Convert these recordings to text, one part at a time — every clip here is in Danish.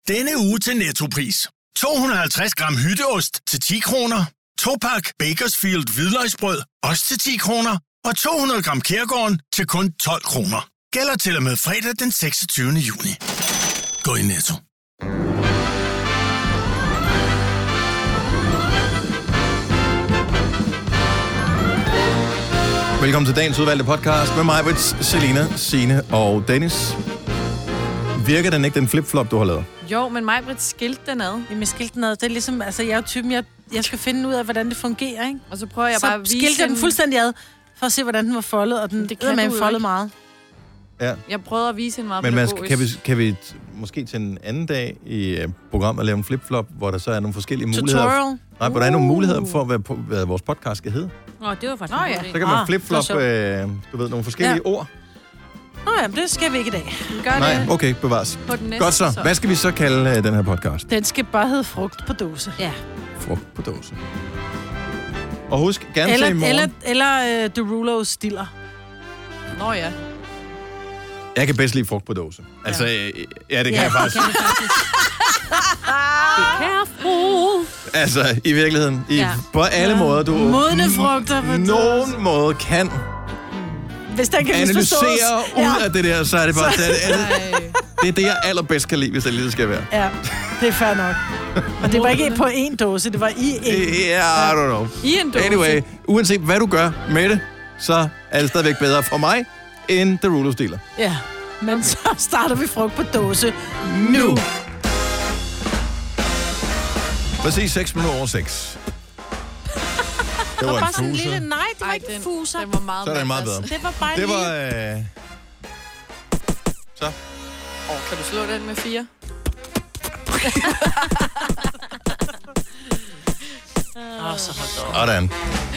Denne uge til Nettopris. 250 gram hytteost til 10 kroner. 2-pak Bakersfield hvidløgsbrød, også til 10 kroner. Og 200 gram Kærgården til kun 12 kroner. Gælder til og med fredag den 26. juni. Gå i Netto. Velkommen til dagens udvalgte podcast med mig, Selina, Signe og Dennis. Virker den ikke, den flip-flop, du har lavet? Jo, men Maj-Brit skilte den ad. Jamen, skilte den ad. Det er ligesom, altså jeg er jo typen, jeg skal finde ud af, hvordan det fungerer, ikke? Og så prøver jeg så bare at vise skilte den fuldstændig ad, for at se, hvordan den var foldet, og den er foldet meget. Ja. Jeg prøvede at vise hende meget men pædagogisk. kan vi måske til en anden dag i programmet lave en flip-flop, hvor der så er nogle forskellige muligheder? Tutorial? Nej, hvor der er nogle muligheder for, hvad vores podcast skal hedde. Det var faktisk ja. Så kan man flip-flop, du ved, nogle forskellige ord. Ja, det skal vi ikke i dag. Nej, okay, bevares. Godt så. Hvad skal vi så kalde den her podcast? Den skal bare hedde Frugt på dåse. Ja. Frugt på dåse. Og husk, gerne til i morgen. Eller Derulo stiller. Nå ja. Jeg kan bedst lide frugt på dåse. Altså, ja, det kan jeg faktisk. Careful. Altså, i virkeligheden. På alle måder, du... Modne frugter på dåse. Nogen måde kan... Hvis den kan analysere ud af det der, så er det bare... Det er det, jeg allerbedst kan lide, hvis det lige skal være. Ja, det er fair nok. Og det var ikke på en dåse, det var i en. Ja, I don't know. I en dåse. Anyway, uanset hvad du gør med det, så er det stadigvæk bedre for mig, end Derulo stiller. Ja, men så starter vi Frugt på dåse nu. Præcis 6 minutter over 6. Det var bare sådan en fuser. lille... Nej, det var ikke en fuser. Den var meget Så er den meget bedre. Det var bare Det var... Så. Kan du slå den med 4? Så hold da op. Sådan.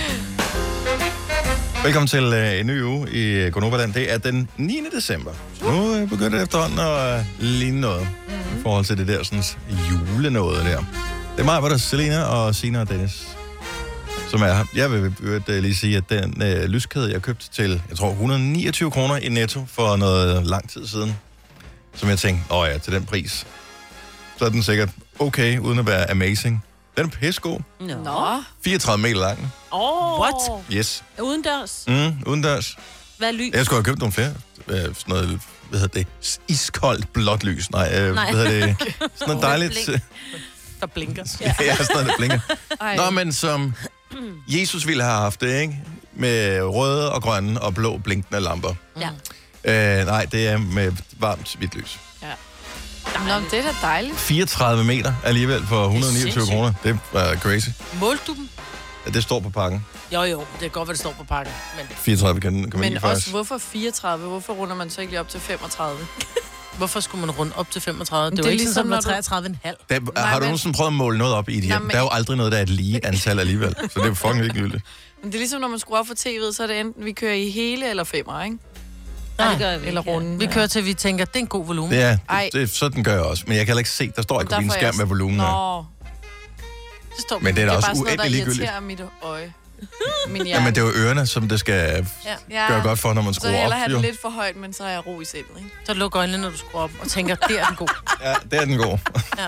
Velkommen til en ny uge i Gonova-land. Det er den 9. december. Så nu begynder det efterhånden at ligne noget i forhold til det der sådan julenåde der. Det er mig, hvor der er Selina og Signe og Dennis, som er her. Jeg vil lige sige, at den lyskæde, jeg købte til, jeg tror, 129 kroner i Netto for noget lang tid siden, som jeg tænkte, til den pris, så er den sikkert okay, uden at være amazing. Den er pissegod. Nå. 34 meter lang. What? Yes. Udendørs. Udendørs. Hvad er lys? Jeg skulle have købt nogle flere. Sådan noget, hvad hedder det? Iskoldt blåt lys. Nej. Hvad hedder det? Sådan noget dejligt. Der blinker. Ja, sådan noget, der blinker. Nå, men som Jesus ville have haft det, ikke? Med røde og grønne og blå blinkende lamper. Ja. Nej, det er med varmt hvidt lys. Nå, det er da dejligt. 34 meter alligevel for 129 kroner. Det er crazy. Målte du dem? Ja, det står på pakken. Jo, det er godt, hvad det står på pakken. Men 34 kan Men faktisk. også, hvorfor 34? Hvorfor runder man så ikke lige op til 35? hvorfor skulle man runde op til 35? Det det var er ikke ligesom, sådan, at 33,5. Har du nogensinde prøvet at måle noget op i et hjem? men- Der er jo aldrig noget, der er et lige antal alligevel. Så det er fucking ligegyldigt. Men det er ligesom, når man skruer op for tv'et, så er det enten, vi kører i hele eller 5'er, ikke? Nej, det gør vi. Eller runden. Vi kører til, vi tænker, det er en god volumen. Sådan gør jeg også. Men jeg kan heller ikke se, der står ikke på din skærm, hvad volumen er. Nå, Det står Men det er da det er også bare sådan noget, der uendelig ligegyldigt. irriterer mit øje. Min hjerne. Jamen, det er jo ørerne, som det skal gøre godt for, når man Så skruer jeg op. hellere have Jo. det lidt for højt, men så er jeg ro i sindet, ikke? Så lukker øjnene, når du skruer op, og tænker, det er den god. Ja, det er den god. Ja.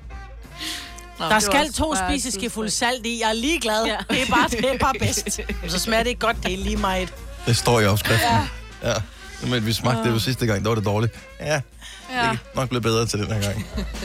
Nå, Der det skal var 2 bare spiseskefulde salt i. Jeg er ligeglad. Ja. Det er bare bedst. Så smager det ikke godt, det er lige meget. Det står i opskriften. Ja. Men vi smagte det jo sidste gang, der var det dårligt. Ja, det er nok blevet bedre til den her gang.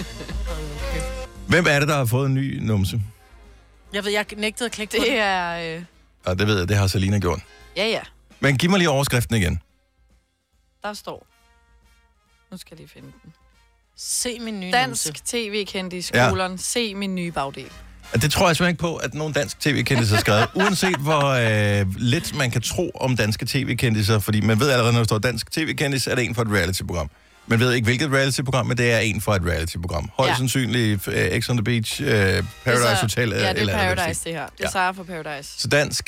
Hvem er det, der har fået en ny numse? Jeg ved, jeg nægtede at klikke på Det det. er... Ja, det ved jeg, det har Selina gjort. Ja. Men giv mig lige overskriften igen. Der står... Nu skal jeg lige finde den. Se min nye Dansk numse. tv-kendis, kolon, se min nye bagdel. Ja, det tror jeg simpelthen ikke på, at nogen dansk tv-kendisser har skrevet. Uanset hvor lidt man kan tro om danske tv-kendiser, fordi man ved allerede, når der står dansk tv-kendis, er det en for et reality-program. Man ved ikke, hvilket reality-program, men det er en for et reality-program. Højst sandsynligt X on the Beach, Paradise Hotel. Ja, det eller er Paradise, det her. Det er Sara fra Paradise. Så dansk,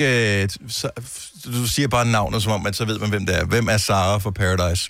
du siger bare navnet som om, at så ved man, hvem det er. Hvem er Sara fra Paradise?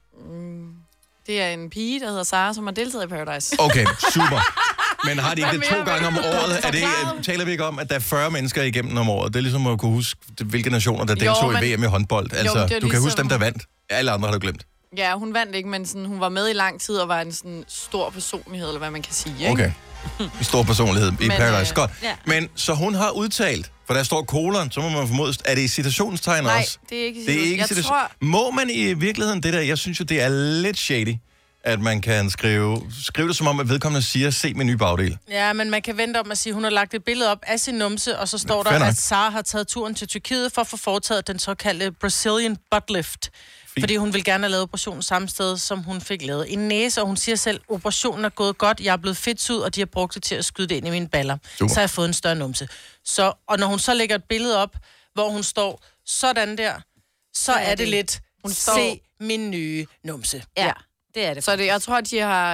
Det er en pige, der hedder Sara, som har deltaget i Paradise. Okay, super. Men har de ikke det 2 gange om året? Taler vi ikke om, at der er 40 mennesker igennem om året? Det er ligesom at kunne huske, hvilke nationer, der deltog i VM i håndbold. Altså, jo, du kan ligesom... huske dem, der vandt. Alle andre har du glemt. Ja, hun vandt ikke, men sådan, hun var med i lang tid og var en sådan stor personlighed, eller hvad man kan sige. Ikke? Okay. En stor personlighed i Paradise. Godt. ja. Men så hun har udtalt, for der står kolon, så må man formode, er det i citationstegn Nej, også? det er ikke Det er ikke jeg citation. tror, Må man i virkeligheden det der? Jeg synes jo, det er lidt shady, at man kan skrive det som om, at vedkommende siger, se min nye bagdel. Ja, men man kan vente om at sige, at hun har lagt et billede op af sin numse, og så står der, at Sara har taget turen til Tyrkiet for at få foretaget den såkaldte Brazilian butt lift. Fordi hun vil gerne have lavet operationen samme sted, som hun fik lavet en næse, og hun siger selv, operationen er gået godt, jeg er blevet fedtsud, og de har brugt det til at skyde det ind i mine baller. Super. Så har jeg fået en større numse. Så, og når hun så lægger et billede op, hvor hun står sådan der, så er det lidt, hun se min nye numse. Ja, det er det. så det, jeg tror, de har...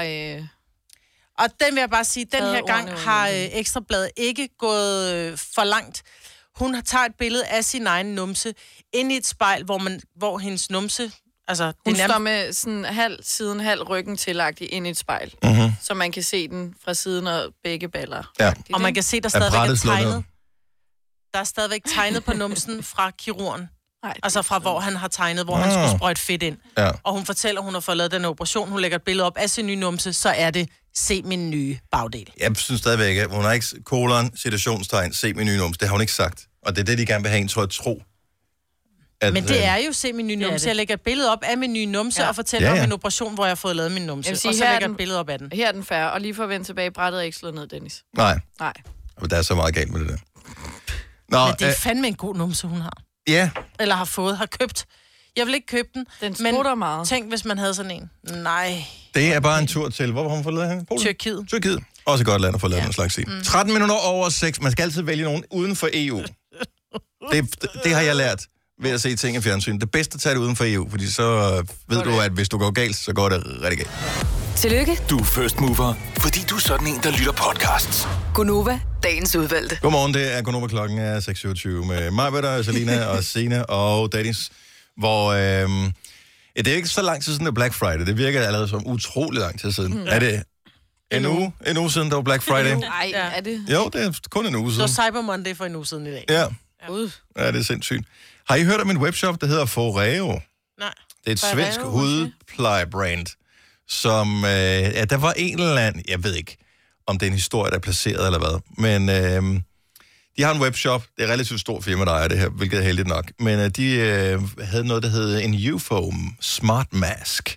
Og den vil jeg bare sige, den her gang har Ekstrabladet ikke gået for langt. Hun har taget et billede af sin egen numse ind i et spejl, hvor hendes numse... Altså, Hun står med sådan halv ryggen tillagt ind i et spejl, så man kan se den fra siden og begge baller. Ja. Og man kan se, der stadigvæk er tegnet. Der er stadigvæk tegnet på numsen fra kirurgen. Nej, altså fra hvor han har tegnet, hvor han skulle sprøjte fedt ind. Ja. Og hun fortæller, hun har fået lavet den operation. Hun lægger et billede op af sin nye numse, så er det, se min nye bagdel. Jeg synes stadigvæk, at hun har ikke citationstegn, se min nye numse. Det har hun ikke sagt. Og det er det, de gerne vil have en tro. At, men det er jo se min nye numse. Jeg lægger et billede op af min nye numse og fortæller om en operation, hvor jeg har fået lavet min numse. Sige, og så lægger et billede op af den. Her er den færre, og lige for at vende tilbage, brættet er ikke slået ned, Dennis. Nej. Nej. Der er så meget galt med det der. Nå, men det er fandme en god numse, hun har. Ja. Eller har købt. Jeg vil ikke købe den. Den sprutter meget. Tænk, hvis man havde sådan en. Nej. Det er bare en tur til. Hvor har hun fået lavet henne? Tyrkiet. Tyrkiet. Også et godt land at få lavet den slags i. 13 minutter over 6. Man skal altid vælge nogen uden for EU. Det har jeg lært ved at se ting i fjernsyn. Det bedste at tage det uden for EU, fordi så ved du, at hvis du går galt, så går det rigtig galt. Tillykke. Du er first mover, fordi du er sådan en, der lytter podcasts. Gunova, dagens udvalgte. Godmorgen, det er Gunova, klokken er 6:27 med mig, Selina og Signe og Dennis, hvor det er ikke så lang tid siden, det er Black Friday. Det virker allerede som utrolig lang tid siden. Er det en uge siden, der var Black Friday? Nej, er det? Jo, det er kun en uge siden. Så Cyber Monday for en uge siden i dag. Ja. Ja, det er sindssygt. Har I hørt om en webshop, der hedder Foreo? Nej. Det er et svensk hudplejebrand, som... der var en eller anden... Jeg ved ikke, om det er en historie, der er placeret eller hvad. Men de har en webshop. Det er et relativt stort firma, der ejer det her, hvilket er heldigt nok. Men de havde noget, der hed en UFO Smart Mask,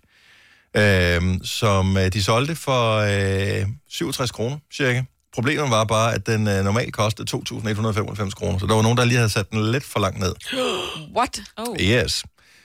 som de solgte for 67 kroner, cirka. Problemet var bare, at den normalt kostede 2.195 kroner, så der var nogen, der lige havde sat den lidt for langt ned. What? Oh. Yes.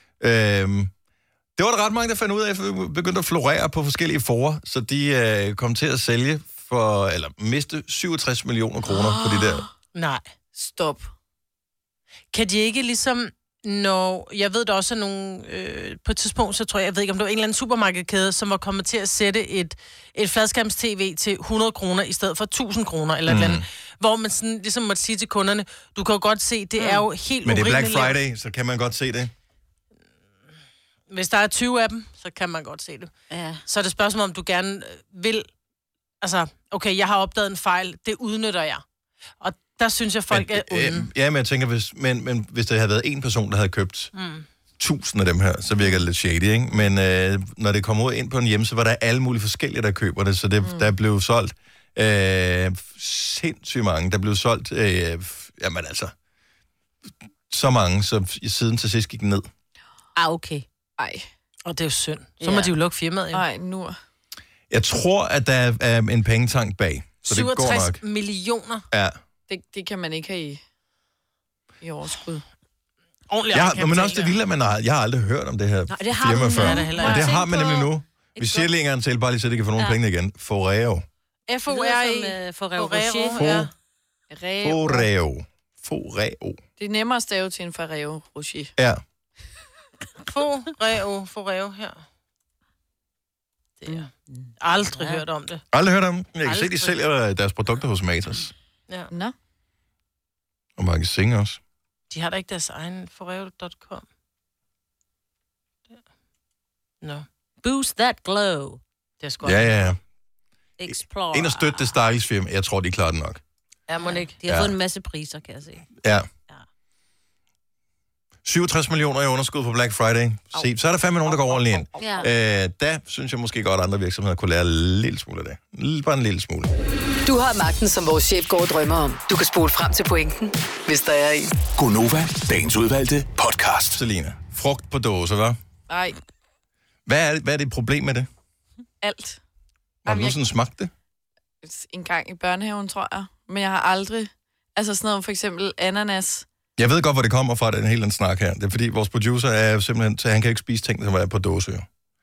Det var der ret mange, der fandt ud af, at vi begyndte at florere på forskellige forer, så de kom til at sælge miste 67 millioner kroner på de der. Nej. Stop. Kan de ikke ligesom... jeg ved, der også er nogle... på et tidspunkt, så tror jeg ved ikke, om det var en eller anden supermarkedkæde, som var kommet til at sætte et fladskærms-tv til 100 kroner i stedet for 1000 kroner, eller et eller andet. Hvor man sådan ligesom måtte sige til kunderne, du kan jo godt se, det er jo helt men det er urimeligt. Black Friday, så kan man godt se det. Hvis der er 20 af dem, så kan man godt se det. Ja. Så er det spørgsmål, om du gerne vil... Altså, okay, jeg har opdaget en fejl, det udnytter jeg. Og der synes jeg, folk er onde. Ja, men jeg tænker, hvis der havde været en person, der havde købt 1000 af dem her, så virker det lidt shady, ikke? Men når det kommer ud ind på en hjemmeside, var der alle mulige forskellige, der køber det, så der blev solgt sindssygt mange. Der blev solgt, jamen altså, så mange, så siden til sidst gik ned. Okay. Ej. Og det er jo synd. Så må de jo lukke firmaet, jo. Nej, nu. Jeg tror, at der er en pengetank bag, så det går 67 nok. millioner. Ja. Det kan man ikke have i overskud. Men også det vilde, at jeg har aldrig hørt om det her firma før. Men det har man nemlig nu. Vi siger lige en gang til, bare lige så de kan få nogle penge igen. Foreo. F-O-R-E. Foreo. Foreo. Det er nemmere at stave til en Ferrero Rocher. Ja. Foreo her. Det er aldrig hørt om det. Aldrig hørt om det. Jeg kan se, de sælger deres produkter hos Matas. Ja. Nå. Og Magasin også. De har da ikke deres egen foreo.com. Nå. Boost that glow. Det er sgu godt. Ja. Explore. En at støtte det stakkels firma. Jeg tror, de klarer det nok. Ja, må ikke. De har fået en masse priser, kan jeg se. Ja. 67 millioner i underskud på Black Friday. Se, så er der fandme nogen, der går ordentligt ind. Ja. Der synes jeg måske godt, at andre virksomheder kunne lære en lille smule af det. Bare en lille smule. Du har magten, som vores chef går og drømmer om. Du kan spole frem til pointen, hvis der er en. Gonova, dagens udvalgte podcast. Selina, frugt på dåse, hva'? Nej, Hvad er det problem med det? alt. Har du nogensinde smagt det? En gang i børnehaven, tror jeg. Men jeg har aldrig... Altså sådan noget, for eksempel ananas. Jeg ved godt, hvor det kommer fra, den hele den snak her. Det er fordi, vores producer er simpelthen... Så han kan ikke spise ting, som er på dåse.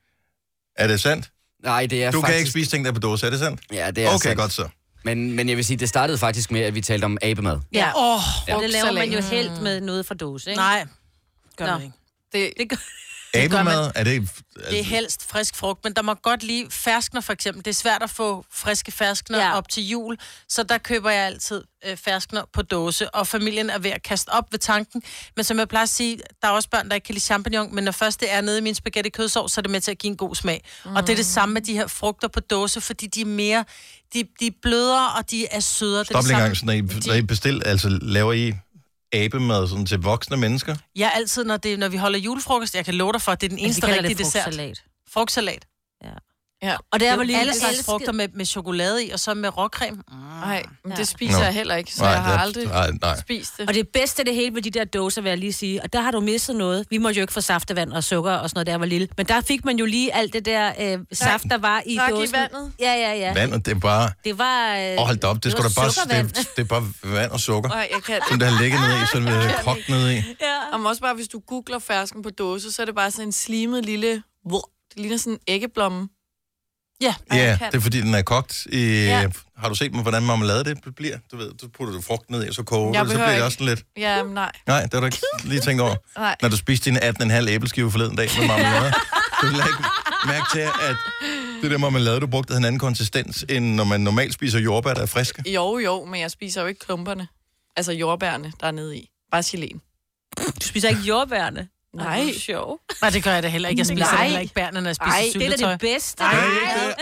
Er det sandt? Nej, det er Du faktisk... kan ikke spise ting, der er på dåse, er det sandt? Ja, det er Okay, sandt. godt så. Men jeg vil sige, det startede faktisk med, at vi talte om abemad. Ja. Ja. Det laver man jo helt med noget fra dåse, ikke? Nej, gør Nå. man ikke. Det gør... Abemad, er det... Det er helst frisk frugt, men der må godt lige ferskner for eksempel. Det er svært at få friske ferskner op til jul, så der køber jeg altid ferskner på dåse, og familien er ved at kaste op ved tanken. Men som jeg plejer at sige, der er også børn, der ikke kan lide champignon, men når først det er nede i min spaghetti kødsovs, så er det med til at give en god smag. Og det er det samme med de her frugter på dåse, fordi de er mere, de er blødere, og de er sødere. Stop lige en gang, så når I bestiller, altså laver I abemad sådan til voksne mennesker? Ja, altid, når vi holder julefrokost, jeg kan love dig for, at det er den eneste rigtige dessert. Frugtsalat. Frugtsalat. Ja. Og det er Det vel er lige alle slags frugter med chokolade i, og så med råcreme. Nej, men det spiser jeg heller ikke, så jeg har aldrig spist det. Og det bedste af det hele ved de der dåser, vil jeg lige sige, og der har du mistet noget. Vi måtte jo ikke få saftevand og sukker og sådan noget, da jeg var lille. Men der fik man jo lige alt det der saft, der var i dåsen. i vandet. Ja. Vandet, det er bare... Det var... hold da op, det skulle da bare... sukkervand. Det er bare vand og sukker, Nej, jeg kan som det har ligget nede i, sådan det har kogt nede i. Ja. Og også bare, hvis du googler fersken på dåse, så er det bare sådan en slimet lille... Det ligner sådan en æggeblomme. Ja. Ja, det er fordi, den er kogt i... Ja. Har du set mig, hvordan marmelade det bliver? Du ved, så putter du frugt ned i, og så koger det, så bliver det også sådan lidt... Ja, nej. Nej, det har du ikke lige tænkt over. Nej. Når du spiste dine 18,5 æbleskiver forleden dag med marmelade. Du vil ikke mærke til, at det der marmelade, du brugte, havde en anden konsistens, end når man normalt spiser jordbær, der er friske. Jo, men jeg spiser jo ikke klumperne. Altså jordbærne, der er nede i. Bare geléen. Du spiser ikke jordbærne? Nej. Det er sjov. Nej, det gør jeg da heller ikke. Jeg spiser heller ikke bærne, når jeg spiser Det syltetøj. er da det bedste. Nej, ikke det?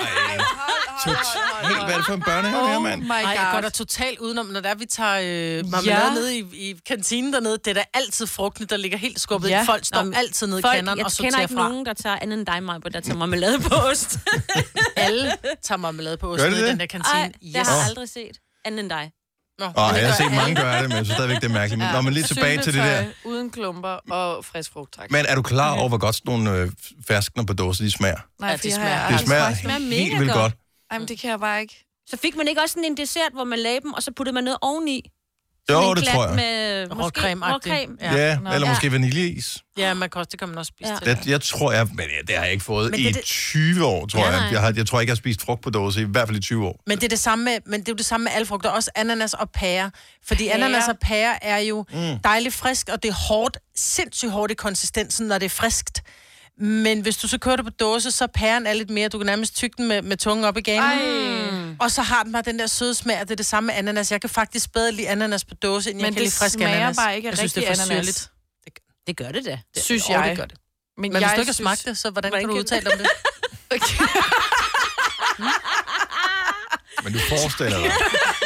Helt, hvad er det for en børnehave her, mand? Nej, jeg går da totalt udenom, når der vi tager marmelade ned i kantinen dernede. Det er da altid frugtene, der ligger helt skubbet. Ja. Folk står altid nede i kanderen og sorterer fra. Jeg kender ikke nogen, der tager andet end dig, Maja, der tager marmelade på ost. Alle tager marmelade på ost nede i den der kantine. Ej, det har jeg aldrig set. Andet end dig. Jeg har set mange gøre det, men jeg synes stadigvæk, det er mærkeligt. Nå, men lige tilbage til det der. Uden klumper og frisk frugt, tak. Men er du klar over, hvor godt sådan nogle ferskner på dåse, de smager? Nej, det smager. Det smager helt vildt godt. Ej, men det kan jeg bare ikke. Så fik man ikke også sådan en dessert, hvor man lagde dem, og så puttede man noget oveni? Jo, det tror jeg. Med råcreme. Ja, eller måske vaniljeis. Ja, det kan man også spise til. Jeg tror, men det har jeg ikke fået i 20 år, tror jeg. Jeg tror ikke, jeg har spist frugt på dåse, i hvert fald i 20 år. Men det er det samme med alle frugter, også ananas og pære. Fordi ananas og pære er jo dejligt frisk, og det er hårdt, sindssygt hårdt i konsistensen, når det er friskt. Men hvis du så kører det på dåse, så pæren er lidt mere. Du kan nærmest tygge den med tungen op i ganen. Og så har den bare den der søde smag, og det er det samme med ananas. Jeg kan faktisk bedre lide ananas på dåse, end jeg kan lide frisk ananas. Men det smager bare ikke af rigtig ananas. Det gør det da. Synes jeg. Det gør det. Men hvis du ikke har smagt det, så hvordan kan du udtale om det? Men du forestiller dig.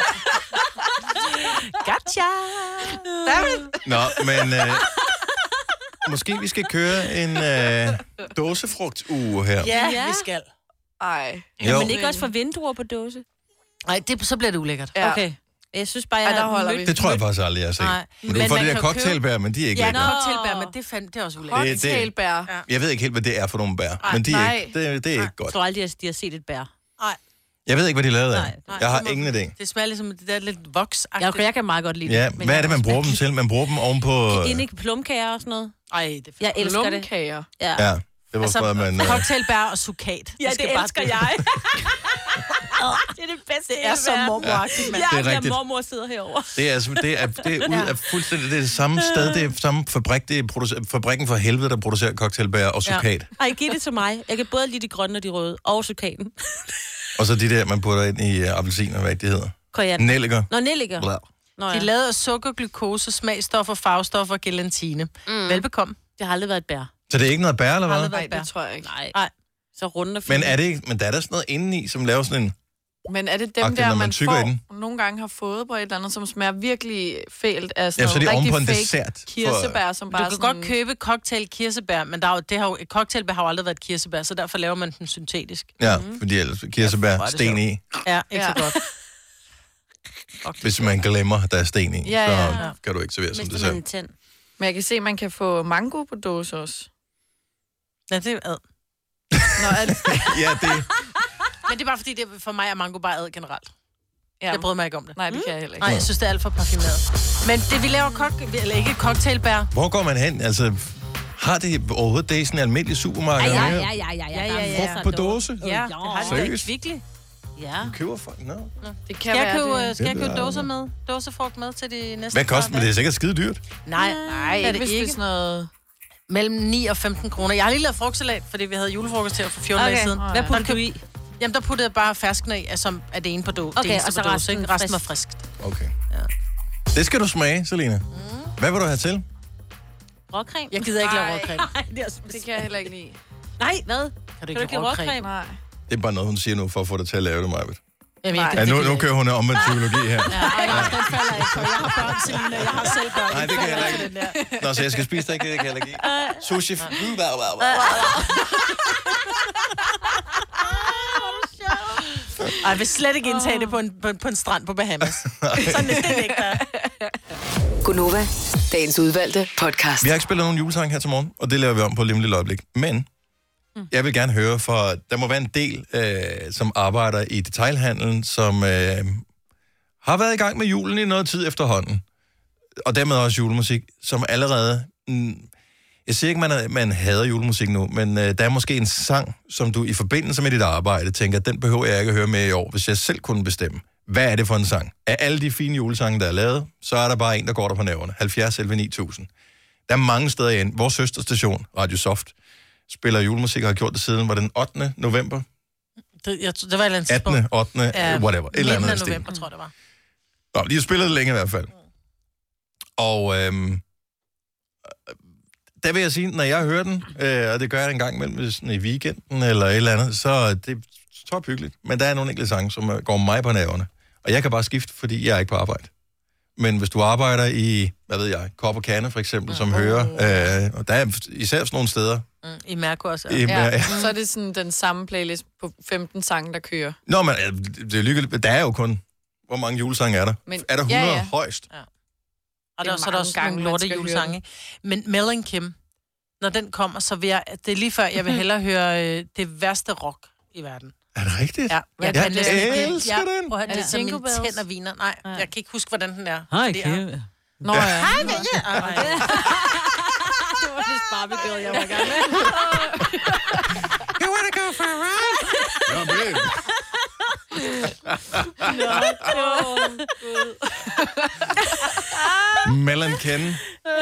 Gotcha! Nå, men... Måske vi skal køre en dåsefrugtuge her. Ja, vi skal. Ej. Men ikke også for vinduer på dåse? Nej, så bliver det ulækkert. Ja. Okay. Jeg synes bare, jeg har mødt... Det tror jeg faktisk aldrig, jeg har set. Nej. Men du får de der cocktailbær, men de er ikke lækre. Ja, cocktailbær, men det er også ulækkert. Cocktailbær. Jeg ved ikke helt, hvad det er for nogle bær, men de er ikke, det er ikke godt. Jeg tror aldrig, at de har set et bær. Nej. Jeg ved ikke, hvad de lavede af. Nej, jeg har ingen idé. Det smager ligesom det der lidt voksagtigt. Jeg kan meget godt lide det. Ja, hvad er det, man bruger dem til? Man bruger dem ovenpå... Inde i plumkager og sådan noget. Ej, det er jeg elsker det. Plumkager. Ja. Ja, det var bare, man... Cocktailbær og sukat. Ja, det elsker jeg. Det er det bedste. Det er så mormoragtigt, mand. Ja, det er rigtigt. mormor sidder herovre. Det er ud af fuldstændig det samme sted, det er samme fabrik, det er fabrikken for helvede, der producerer cocktailbær og sukat. Ej, giv det til mig. Jeg kan både lide de grønne og de røde, og sukaten. Og så de der, man putter ind i appelsiner, hvad de hedder. Koriander. Nelliker. Nå, nelliker. De er lavet af sukker, glukose, smagstoffer, farvestoffer og gelatine. Velbekomme. Det har aldrig været et bær. Så det er ikke noget bær, eller hvad? Nej, det tror jeg ikke. Nej. Så runde og fine. Men er det ikke, men der er der sådan noget indeni, som laver sådan en... Men er det dem der, man får, nogle gange har fået på et eller andet, som smager virkelig fælt af sådan noget rigtig fake dessert kirsebær, som bare du kan godt købe cocktail kirsebær, men et cocktailbær har jo aldrig været kirsebær, så derfor laver man den syntetisk. Ja, fordi ellers kirsebær, sten i. Ja, ikke så godt. Hvis man glemmer, der er sten i, så kan du ikke servere som dessert. Men jeg kan se, at man kan få mango på dåse også. Ja, det er ad. Nå, er det? Ja, det... Men det er bare fordi, det for mig er mango bare ad generelt. Ja. Jeg bryder mig ikke om det. Nej, det kan jeg heller ikke. Nej, jeg synes, det er alt for parfumeret. Men det, vi laver eller ikke cocktailbær. Hvor går man hen? Altså, har det overhovedet det i sådan en almindelig supermarked? Ja. Frugt på dåse? Ja, det har det ikke virkelig. Ja. Du køber folk? No. Det kan være skal jeg købe dåser med? Dåsefrugt med til de næste. Hvad koster det? Det er sikkert skide dyrt. Nej, er det ikke sådan noget... Mellem 9 og 15 kroner. Jeg har lige lavet frugtsalat, fordi vi havde julefrokost her for 14 dage siden. Hvad putter du i? Jamen, der puttede jeg bare fersken i, som er det ene på dåse. Okay, og så resten var friskt. Okay. Ja. Det skal du smage, Selina. Hvad vil du have til? Råcreme? Jeg gider ikke lave råcreme. Det kan jeg heller ikke lide. Nej, hvad? Kan du ikke lave råcreme? Nej. Det er bare noget, hun siger nu, for at få dig til at lave det, Majbet. Ja, nu kører hun omvendt psykologi her. Ja, den falder ikke, for jeg har børn, Selina. Jeg har selv børn. Nej, det kan jeg heller ikke. Nå, så jeg skal spise det ikke, det kan jeg heller ikke. Sushi. Jeg vil slet ikke indtage det på en strand på Bahamas. Sådan er det ikke, der. Gunova, dagens udvalgte podcast. Vi har ikke spillet nogen julesang her til morgen, og det laver vi om på et lille øjeblik. Men jeg vil gerne høre, for der må være en del, som arbejder i detailhandlen, som har været i gang med julen i noget tid efterhånden. Og dermed også julemusik, som allerede... Jeg siger ikke, man hader julemusik nu, men der er måske en sang, som du i forbindelse med dit arbejde tænker, den behøver jeg ikke at høre mere i år, hvis jeg selv kunne bestemme. Hvad er det for en sang? Af alle de fine julesange, der er lavet, så er der bare en, der går der på nerverne. 70 11 9000. Der er mange steder ind. Vores søsterstation, Radio Soft, spiller julemusik og har gjort det siden, var den 8. november? Det var et eller andet 18. 8. Whatever. Et eller andet november, tror jeg, det var. Nå, de har spillet det længe i hvert fald. Og der vil jeg sige, når jeg hører den, og det gør jeg en gang imellem sådan i weekenden eller et eller andet, så er det tophyggeligt. Men der er nogle enkelte sange, som går mig på nerverne. Og jeg kan bare skifte, fordi jeg er ikke på arbejde. Men hvis du arbejder i, hvad ved jeg, Kop og Kande for eksempel, som hører, og der er især sådan nogle steder. I Mærko også. Så er det sådan den samme playlist på 15 sange, der kører. Nå, men det er lykkeligt. Der er jo kun, hvor mange julesange er der? Men, er der 100 højst? Ja. Og så er der også nogle lorte julesange. Men Mel & Kim, når den kommer, så vil jeg... Det er lige før, jeg vil hellere høre det værste rock i verden. Er det rigtigt? Ja. Jeg elsker den. Prøv at høre, det er sådan min tænder viner. Nej, jeg kan ikke huske, hvordan den er. Hej, Kim. Nå ja. Hej, Kim. Det var lidt Barbie-girl, jeg var gerne med. You wanna go for a ride? Nå, babe. Mel & Kim.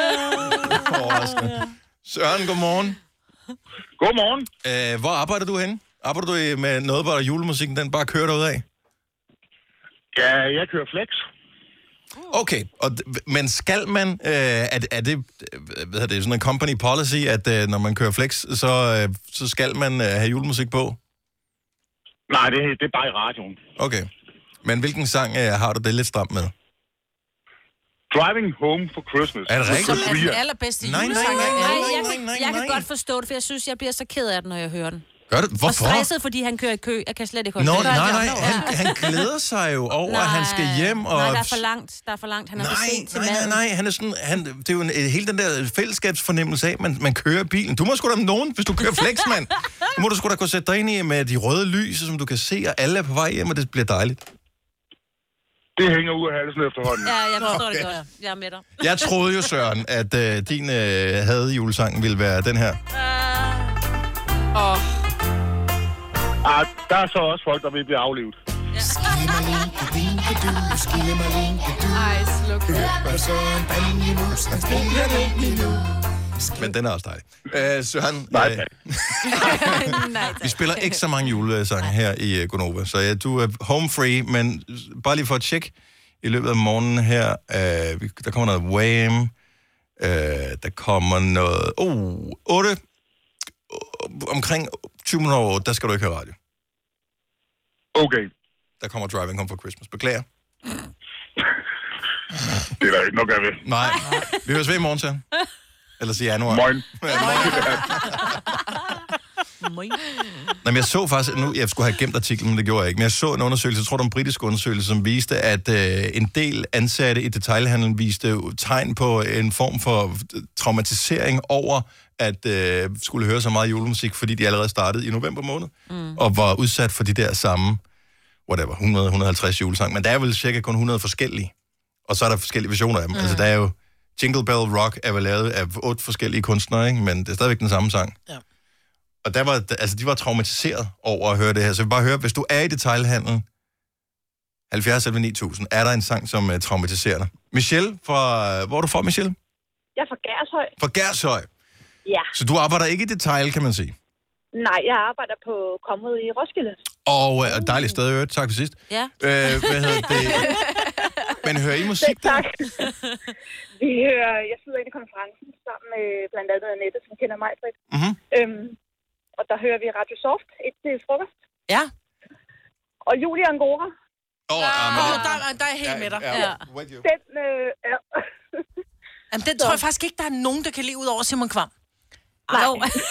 Søren, godmorgen. Godmorgen. Hvor arbejder du henne? Arbejder du med noget, hvor julemusikken den bare kører derud af? Ja, jeg kører flex. Okay, men skal man, er det sådan en company policy, at når man kører flex, så skal man have julemusik på? Nej, det er bare i radioen. Okay, men hvilken sang har du det lidt stramt med? Driving Home for Christmas. Er det rigtigt? Som er den allerbedste julesang. Nej, jeg kan godt forstå det, for jeg synes, jeg bliver så ked af det, når jeg hører den. Gør det? Hvorfor? Og stresset, fordi han kører i kø. Jeg kan slet ikke holde det. Nej, han glæder sig jo over, at han skal hjem. Og... Nej, der er for langt. Han er for sent til maden. Nej, han er sådan, det er jo hele den der fællesskabsfornemmelse af, man kører bilen. Du må sgu da med nogen, hvis du kører flex, mand. Nu må du sgu da kunne sætte dig ind i med de røde lys, som du kan se, og alle er på vej hjem, og det bliver dejligt. Det hænger ud af halsen efterhånden. Ja, jeg forstår det godt. Jeg er med dig. Jeg troede jo, Søren, at din hadejulesang ville være den her. Der er så også folk, der vil blive aflevet. Ej, sluk. Men den er også dejlig. Søren, Nej. vi spiller ikke så mange julesange her i Gonova, så du er home free, men bare lige for at tjekke i løbet af morgenen her, der kommer noget Wham, der kommer noget, 8, omkring 20 minutter over, der skal du ikke høre radio. Okay. der kommer Driving Home for Christmas. Beklager. Det er der ikke nok af ved. Nej. Vi høres ved i morgen, så. Ellers i januar. Moin. Men jeg så faktisk, nu jeg skulle have gemt artiklen, men det gjorde jeg ikke, men jeg så en undersøgelse, jeg tror det var en britisk undersøgelse, som viste, at en del ansatte i detailhandlen viste tegn på en form for traumatisering over at skulle høre så meget julemusik, fordi de allerede startede i november måned, og var udsat for de der samme, 100-150 julesange, men der er vel cirka kun 100 forskellige, og så er der forskellige versioner af dem. Altså der er jo Jingle Bell Rock er vel lavet af 8 forskellige kunstnere, ikke? Men det er stadigvæk den samme sang. Ja. Og der var, altså, de var traumatiseret over at høre det her. Så vi bare høre, hvis du er i detailhandlen, 70-9000, er der en sang, som traumatiserer dig. Michelle, hvor er du fra, Michelle? Jeg er fra Gershøj. Fra Gershøj? Ja. Så du arbejder ikke i detail, kan man sige? Nej, jeg arbejder på Kommet i Roskilde. Og dejligt sted, øvrigt. Tak for sidst. Ja. Hvad hedder det? Men hører I musik der? Tak. Jeg sidder inde i konferencen sammen med blandt andet Annette, som kender mig, Britt. Og der hører vi Radio Soft, et til frokost. Ja. Og Julie Angora. Der er helt med dig. Ja. Den, Jamen, den tror jeg faktisk ikke, der er nogen, der kan leve ud over Simon Kvam. Nej.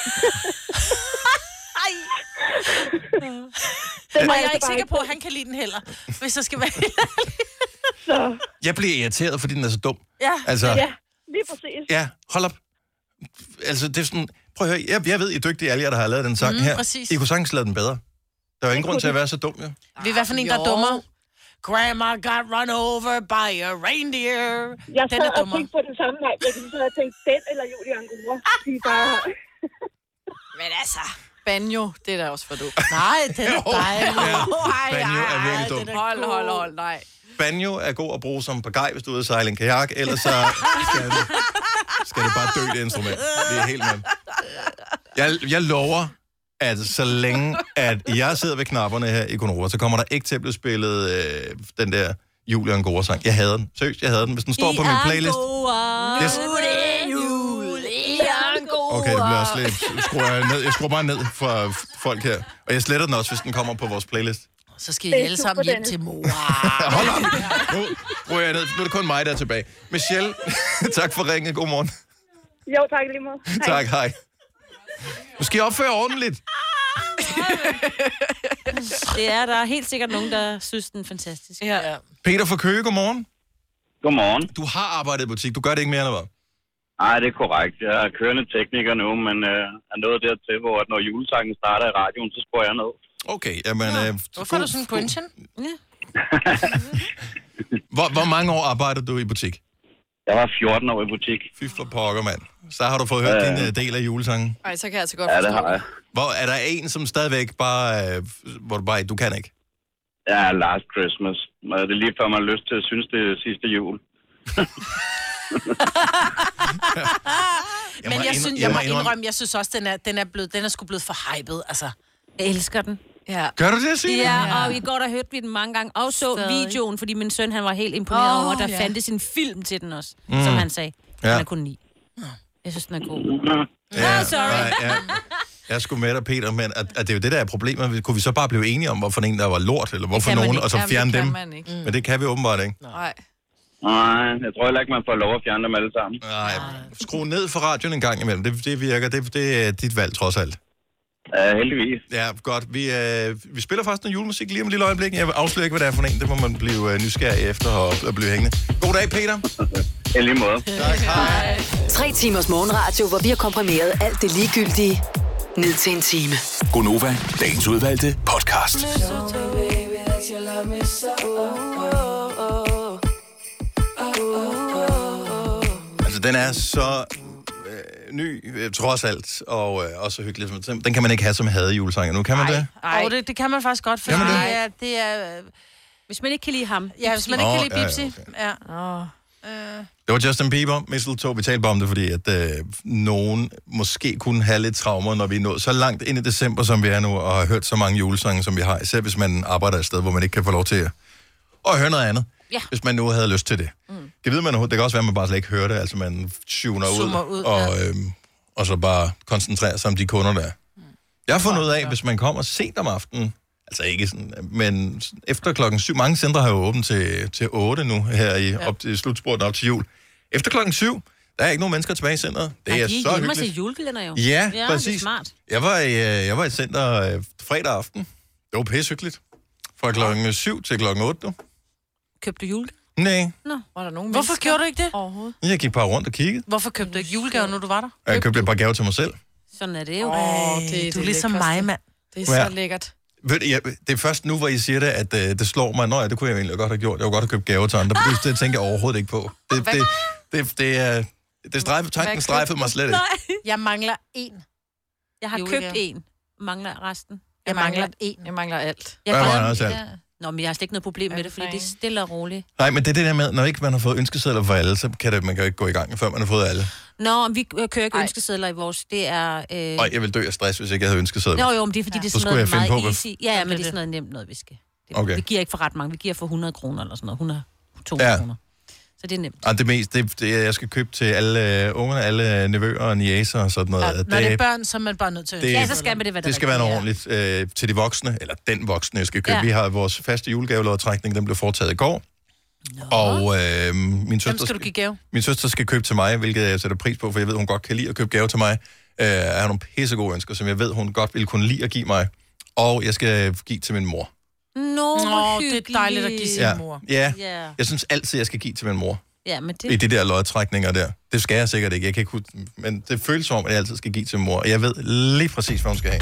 Og jeg er ikke sikker på, at han kan lide den heller, hvis der skal være helt Jeg bliver irriteret, fordi den er så dum. Ja, altså, ja, lige præcis. Ja, hold op. Altså, det er sådan... Prøv at høre, jeg ved, I er dygtige, alle jer, der har lavet den sang her. Præcis. I kunne sagtens lave den bedre. Der er jo ingen grund til at være så dum, jo. Vi er hvad for en, der er dummer. Grandma got run over by a reindeer. Jeg sad og tænkte på den samme vej, så jeg tænkte, den eller Julie Angora. De bare... Men altså... Banjo, det er da også for du. Nej, det er dejligt. Banjo er virkelig dum. Hold, nej. Banjo er god at bruge som pagaj, hvis du er ude at sejle en kajak, ellers så skal det bare dø, det instrument. Det er helt med. Jeg lover, at så længe at jeg sidder ved knapperne her i Gonova, så kommer der ikke til at blive spillet den der Julie Angora-sang. Jeg havde den. Seriøst, jeg havde den. Hvis den står på min playlist... Okay, det bliver også lidt... Jeg skruer bare ned for folk her. Og jeg sletter den også, hvis den kommer på vores playlist. Så skal I alle sammen hjem til mor. Hold op. Nu bruger jeg ned. Nu er det kun mig, der er tilbage. Michelle, tak for ringen. God morgen. Jo, tak lige måde. Tak, hej. Nu skal I opføre ordentligt. Det er der helt sikkert nogen, der synes, den er fantastisk. Ja. Peter fra Køge, godmorgen. Godmorgen. Du har arbejdet i butik. Du gør det ikke mere, eller hvad? Nej, det er korrekt. Jeg er kørende tekniker nu, men er nået dertil, hvor når julesangen starter i radioen, så skruer jeg ned. Okay, jamen... Hvorfor er du sådan en pension? Ja. Hvor mange år arbejder du i butik? Jeg var 14 år i butik. Fy for pokker, mand. Så har du fået hørt din del af julesangen. Ej, så kan jeg altså godt forstå. Ja, det har jeg. Er der en, som stadigvæk bare... hvor du bare... Du kan ikke? Ja, Last Christmas. Det er lige før, man har lyst til at synes, det er sidste jul. Men jeg synes også, den er sgu blevet for hyped, altså. Jeg elsker den. Ja. Gør du det, Signe? Ja, og i går der hørte vi den mange gange. Og så videoen, fordi min søn han var helt imponeret over, der fandtes en film til den også, som han sagde. Han er kun 9. Jeg synes, den er god. Ja, sorry. Jeg er sgu med dig, Peter, men at det er jo det, der er problemet. Kunne vi så bare blive enige om, hvorfor en, der var lort, eller hvorfor nogen, og så fjerne dem? Men det kan vi åbenbart ikke. Nej. Nej, jeg tror heller ikke, man får lov at fjerne dem alle sammen. Nej, skru ned for radioen en gang imellem. Det virker. Det er dit valg, trods alt. Heldigvis. Ja, godt. Vi spiller faktisk noget julemusik lige om et lille øjeblik. Jeg afslører ikke, hvad det er for en. Det må man blive nysgerrig efter og blive hængende. God dag, Peter. I lige måde. Tak, hej. 3 timers morgenradio, hvor vi har komprimeret alt det ligegyldige ned til en time. Gonova, dagens udvalgte podcast. Altså, den er så ny, trods alt, og også hyggelig. Den kan man ikke have som hadejulesanger nu, kan man det? Nej, det kan man faktisk godt, for det er... Hvis man ikke kan lide ham. Ja, hvis man ikke kan lide Bibsi. Ja. Det var Justin Bieber, Mistletoe. Vi talte bare om det, fordi at nogen måske kunne have lidt traumer, når vi er nået så langt ind i december, som vi er nu, og har hørt så mange julesange, som vi har. Især hvis man arbejder et sted, hvor man ikke kan få lov til at høre noget andet. Ja. Hvis man nu havde lyst til det. Det kan også være, at man bare slet ikke hører det. Altså man tuner ud og så bare koncentrerer sig om de kunder, der er. Jeg har fundet ud af, hvis man kommer sent om aftenen, Altså ikke sådan, men efter klokken 7. Mange centre har jo åbent til 8 nu, her op til slutspurten op til jul. Efter klokken 7, der er ikke nogen mennesker tilbage i centret. Det er så hyggeligt. De er julekalender jo. Ja, præcis. Det er smart. Jeg var i center fredag aften. Det var pissehyggeligt. Fra klokken 7 til klokken 8 nu. Købte du jule? Nej. Nå. Var der nogen Hvorfor gjorde du ikke det? Overhovedet? Jeg gik bare rundt og kiggede. Hvorfor købte du ikke julegaver, når du var der? Jeg købte et par gaver til mig selv. Sådan er det jo. Du er ligesom mig, mand. Det er så lækkert. Det er først nu, hvor I siger det, at det slår mig. Nå ja, det kunne jeg egentlig godt have gjort. Jeg kunne godt have købt gaver til andre. Det tænker jeg overhovedet ikke på. Tanken strejfede mig slet ikke. Jeg mangler én. Jeg har købt en. Mangler resten. Jeg mangler alt. Jeg mangler også alt. Nå, men jeg har slet ikke noget problem med det, fordi det er stille og roligt. Nej, men det er det der med, når ikke man har fået ønskesedler for alle, så kan man kan ikke gå i gang, før man har fået alle. Nå, vi kører ikke ønskesedler i vores. Det er... Jeg vil dø af stress, hvis ikke jeg havde ønskesedler. Jo, men det er fordi, det er sådan noget meget easy. Ja, men det er sådan noget nemt noget, vi skal. Vi giver ikke for ret mange. Vi giver for 100 kroner eller sådan noget. 100 kroner. Så det er nemt. Og det mest, jeg skal købe til alle ungerne, alle nevøer og niecer og sådan noget. Ja, når det er børn, så er man bare nødt til så skal man det være det skal være noget ordentligt til de voksne, eller den voksne, jeg skal købe. Ja. Vi har vores faste julegavelodtrækning, den blev foretaget i går. Og min søster skal købe til mig, hvilket jeg sætter pris på, for jeg ved, hun godt kan lide at købe gaver til mig. Jeg har nogle pissegode ønsker, som jeg ved, hun godt ville kunne lide at give mig. Og jeg skal give til min mor. Det er dejligt at give sin mor. Ja, jeg synes altid, jeg skal give til min mor. Ja, men det... I de der lodtrækninger der. Det skal jeg sikkert ikke. Jeg kan ikke men det føles som om, at jeg altid skal give til min mor. Og jeg ved lige præcis, hvad hun skal have.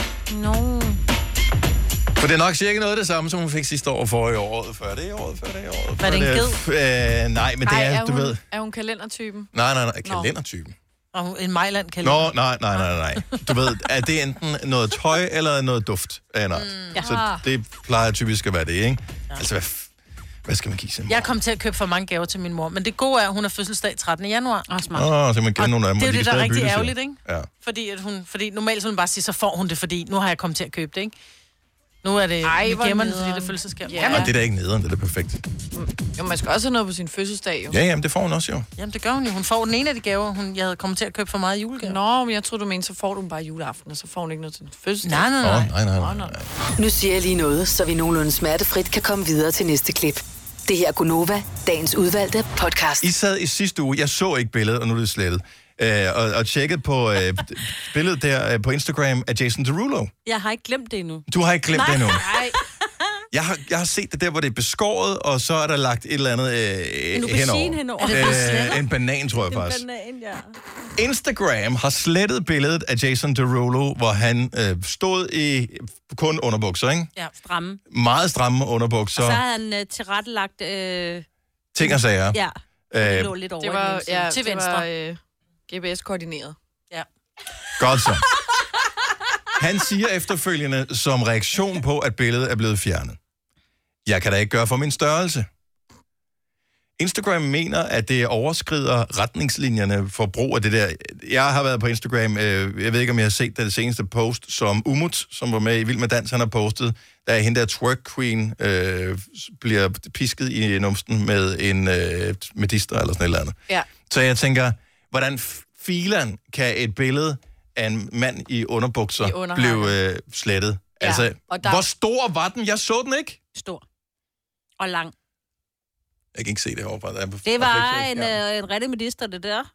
For det er nok cirka noget af det samme, som hun fik sidste år for i året før. Det er året før, det er året før. Var det en ged? Nej, men det er, du ved... Er hun kalendertypen? Nej, kalendertypen. Og en Mejland-kalender? Nej. Du ved, er det enten noget tøj eller noget duft af en art? Så det plejer typisk at være det, ikke? Ja. Altså, hvad skal man give sin mor? Jeg kom til at købe for mange gaver til min mor, men det gode er, at hun har fødselsdag 13. januar. Smart. Så man kender nogle af dem. Det er jo det, der er rigtig ærgerligt, ikke? Ja. Fordi normalt så hun bare sige, så får hun det, fordi nu har jeg kommet til at købe det, ikke? Nu er det, vi gemmer det, fordi det er fødselsdagsgave. Ja, men det er da ikke nederen, det er perfekt. Jo, man skal også have noget på sin fødselsdag, jo. Ja, jamen, det får hun også, jo. Jamen, det gør hun jo. Hun får den ene af de gaver, jeg havde kommet til at købe for meget julegave. Nå, men jeg tror du mente, så får du bare juleaften, og så får hun ikke noget til fødselsdag. Nej. Nu siger jeg lige noget, så vi nogenlunde smertefrit kan komme videre til næste klip. Det her er Gunova, dagens udvalgte podcast. I sad i sidste uge, jeg så ikke billedet, og nu er det slettet, og tjekkede på billedet der på Instagram af Jason Derulo. Jeg har ikke glemt det endnu. Du har ikke glemt det endnu? Nej. Jeg har set det der, hvor det er beskåret, og så er der lagt et eller andet henover. En banan, tror jeg faktisk. En banan, ja. Instagram har slettet billedet af Jason Derulo, hvor han stod i kun underbukser, ikke? Ja, stramme. Meget stramme underbukser. Og så har han tilrettelagt... ting og sager. Ja, det lå lidt over det var, til venstre. Det var GPS-koordineret. Ja. Godt så. Han siger efterfølgende som reaktion på, at billedet er blevet fjernet: jeg kan da ikke gøre for min størrelse. Instagram mener, at det overskrider retningslinjerne for brug af det der. Jeg har været på Instagram, jeg ved ikke, om jeg har set det seneste post, som Umut, som var med i Vild med Dans, han har postet, da hende der twerk queen bliver pisket i numsten med en medister eller sådan et eller andet. Ja. Så jeg tænker, hvordan filan kan et billede af en mand i underbukser blive slettet? Ja. Altså, hvor stor var den? Jeg så den ikke. Stor. Og lang. Jeg kan ikke se det overfra. Det var en rigtig medister, det der.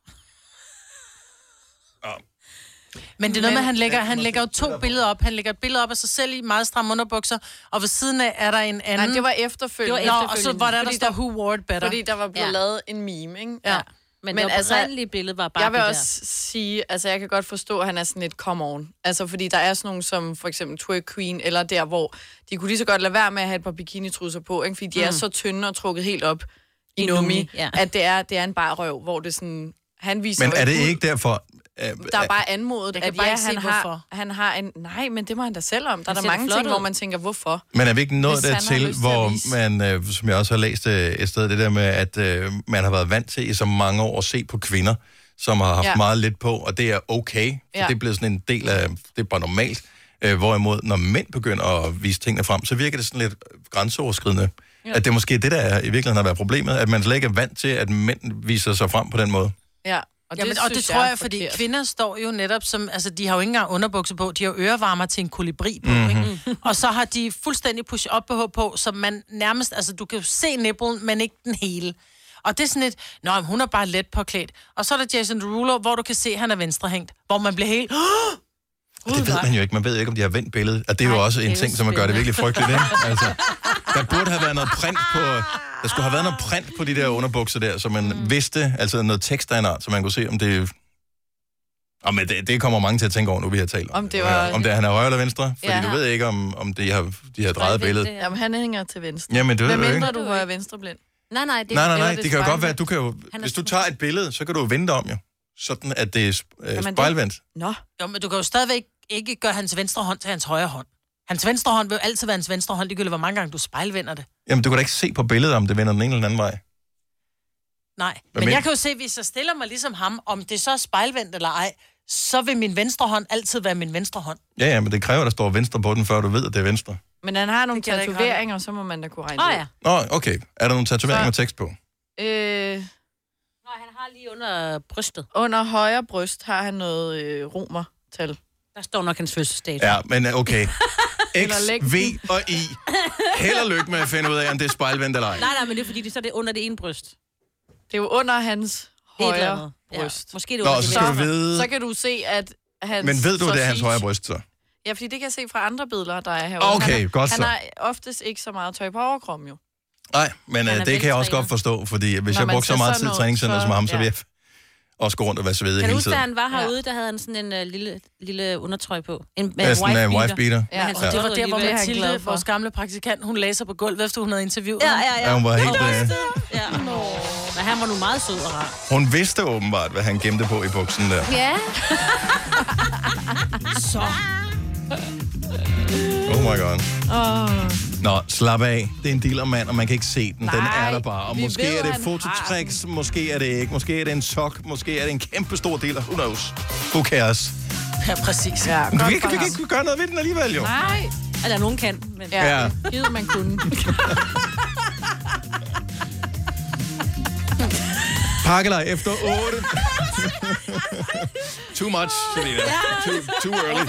Ja. Men det er noget med, han lægger jo 2 billeder op. Han lægger et billede op af sig selv i meget stramme underbukser, og ved siden af er der en anden. Nej, det var efterfølgende. Og så var der står, who wore it better. Fordi der var blevet lavet en meme, ikke? Ja. Men det oprindelige billede var bare jeg vil også sige, altså jeg kan godt forstå, at han er sådan et come on. Altså fordi der er sådan nogle som for eksempel Twerk Queen, eller der, hvor de kunne lige så godt lade være med at have et par bikinitrusser på, ikke? Fordi de er så tynde og trukket helt op i nummi, at det er en bar røv, hvor det sådan, han viser. Men er det ikke derfor? Der er bare anmodet, at han har en... Nej, men det må han da selv om. Der er der mange ting, hvor man tænker, hvorfor? Men er vi ikke nået dertil, hvor man, som jeg også har læst et sted, det der med, at man har været vant til i så mange år at se på kvinder, som har haft meget lidt på, og det er okay, for det er blevet sådan en del af... Det er bare normalt. Hvorimod, når mænd begynder at vise tingene frem, så virker det sådan lidt grænseoverskridende. Ja. At det måske det, der i virkeligheden har været problemet, at man slet ikke er vant til, at mænd viser sig frem på den måde. Ja. Og Jamen, og det tror jeg, fordi kvinder står jo netop som... Altså, de har jo ikke engang underbukser på. De har ørevarmer til en kolibri på, ikke? Og så har de fuldstændig push-up på, så man nærmest... Altså, du kan jo se nipplen, men ikke den hele. Og det er sådan et... Nå, hun er bare let påklædt. Og så er der Jason Derulo, hvor du kan se, at han er venstrehængt. Hvor man bliver helt... Og det ved man jo ikke. Man ved ikke, om de har vendt billedet. Og det er jo også en ting, som man gør det virkelig frygteligt, ikke? Altså, der burde have været noget print på... Der skulle have været noget print på de der underbukser der, så man vidste, altså noget tekst af en art, så man kunne se, om det... Men det kommer mange til at tænke over, nu vi har talt om det. Om det han er højre eller venstre, fordi du ved ikke, om de har drejet billedet. Jamen, han hænger til venstre. Jamen, det ved du ikke. Hvad mindre du er venstreblind? Nej. Nej, det kan jo godt være, du kan jo... Hvis du tager et billede, så kan du vente om, jo. Sådan, at det er spejlvendt. Nå. Jo, men du kan jo stadigvæk ikke gøre hans venstre hånd til hans højre hånd. Hans venstre hånd vil jo altid være hans venstre hånd, ligegyldigt hvor mange gange du spejlvender det. Jamen, du kan da ikke se på billedet, om det vender den ene eller den anden vej. Nej, men jeg kan jo se, hvis jeg stiller mig ligesom ham, om det så er spejlvendt eller ej, så vil min venstre hånd altid være min venstre hånd. Ja, men det kræver, at der står venstre på den, før du ved, at det er venstre. Men han har nogle tatoveringer, så må man da kunne regne ja. Nå, okay. Er der nogle tatoveringer med tekst på? Nej, han har lige under brystet. Under højre bryst har han noget romertal. Der står nok hans fødselsdag. Ja, men okay. X, V og I. Held og lykke med at finde ud af, om det er spejlvendt eller ej. Nej, men det er fordi, det er under det ene bryst. Det er jo under hans højre bryst. Ja. Måske det under så skal du vide... Så kan du se, at hans... Men ved du, det er hans højre bryst, så? Ja, fordi det kan jeg se fra andre billeder, der er herovre. Okay, godt så. Han har oftest ikke så meget tøj på overkroppen, jo. Nej, men det kan jeg også godt forstå, fordi hvis jeg brugte så meget tid i træningscenter som ham, så vil jeg også gå rundt og være svedig hele tiden. Kan du huske, da han var herude, der havde han sådan en lille undertrøj på? En wife beater. Ja, og det var der, hvor Mathilde, vores gamle praktikant, hun lagde sig på gulvet, efter hun havde interviewet ham. Ja, hun var helt... Ja. Men han var nu meget sød og rar. Hun vidste åbenbart, hvad han gemte på i buksen der. Ja. Så. Oh my god. Nå, slap af. Det er en dealermand, og man kan ikke se den. Den er der bare. Og måske er det fototricks, måske er det ikke. Måske er det en sok, måske er det en kæmpe stor dealer. Who knows? Who cares? Ja, præcis. Ja, vi kan ikke gøre noget ved den alligevel, jo. Nej. Eller nogen kan. Men... Ja, givet man kunne. Pakkelej efter 8. Too much, Selina. Too early.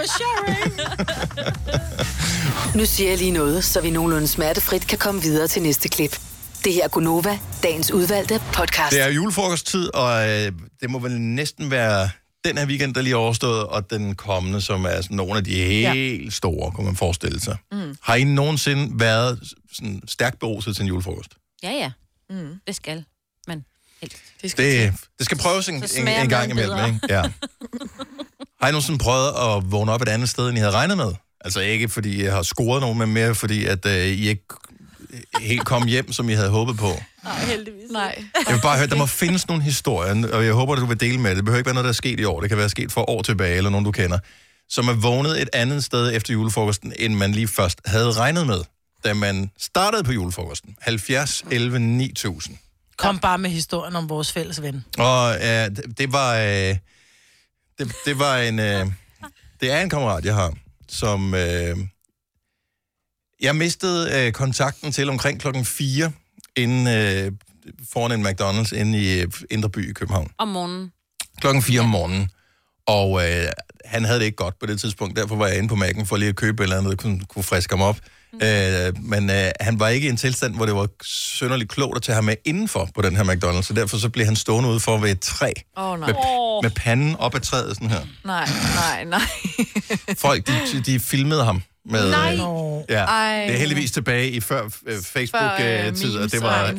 Nu siger jeg lige noget, så vi nogenlunde smertefrit kan komme videre til næste klip. Det her er Gunova, dagens udvalgte podcast. Det er julefrokosttid, og det må vel næsten være den her weekend, der lige er overstået, og den kommende, som er sådan nogle af de helt store, kunne man forestille sig. Har I nogensinde været sådan stærkt beruset til en julefrokost? Ja. Det skal man helst. Det skal prøves en gang imellem, ikke? Ja. Har I nogensinde prøvet at vågne op et andet sted, end I havde regnet med? Altså ikke fordi jeg har scoret nogen, men mere fordi, at I ikke helt kom hjem, som I havde håbet på. Nej, heldigvis. Nej. Jeg vil bare høre, der må findes nogle historier, og jeg håber, at du vil dele med det. Det behøver ikke være noget, der er sket i år. Det kan være sket for år tilbage, eller nogen, du kender. Som er vågnet et andet sted efter julefrokosten, end man lige først havde regnet med, da man startede på julefrokosten. 70, 11, 9000. Kom bare med historien om vores fælles ven. Og det var... Det var en... det er en kammerat, jeg har, som... jeg mistede kontakten til omkring klokken 4 inden foran en McDonald's inde i Indre By i København. Om morgenen. Klokken 4 om morgenen. Og han havde det ikke godt på det tidspunkt. Derfor var jeg inde på Mac'en for lige at købe et eller andet, der kunne friske ham op. Men han var ikke i en tilstand, hvor det var synderligt klogt at tage ham med indenfor på den her McDonald's. Så derfor så blev han stående ude for ved et træ. Med panden op ad træet sådan her. Nej. Folk, de filmede ham. Med, Nej. Det er heldigvis tilbage i før Facebook-tid, og det var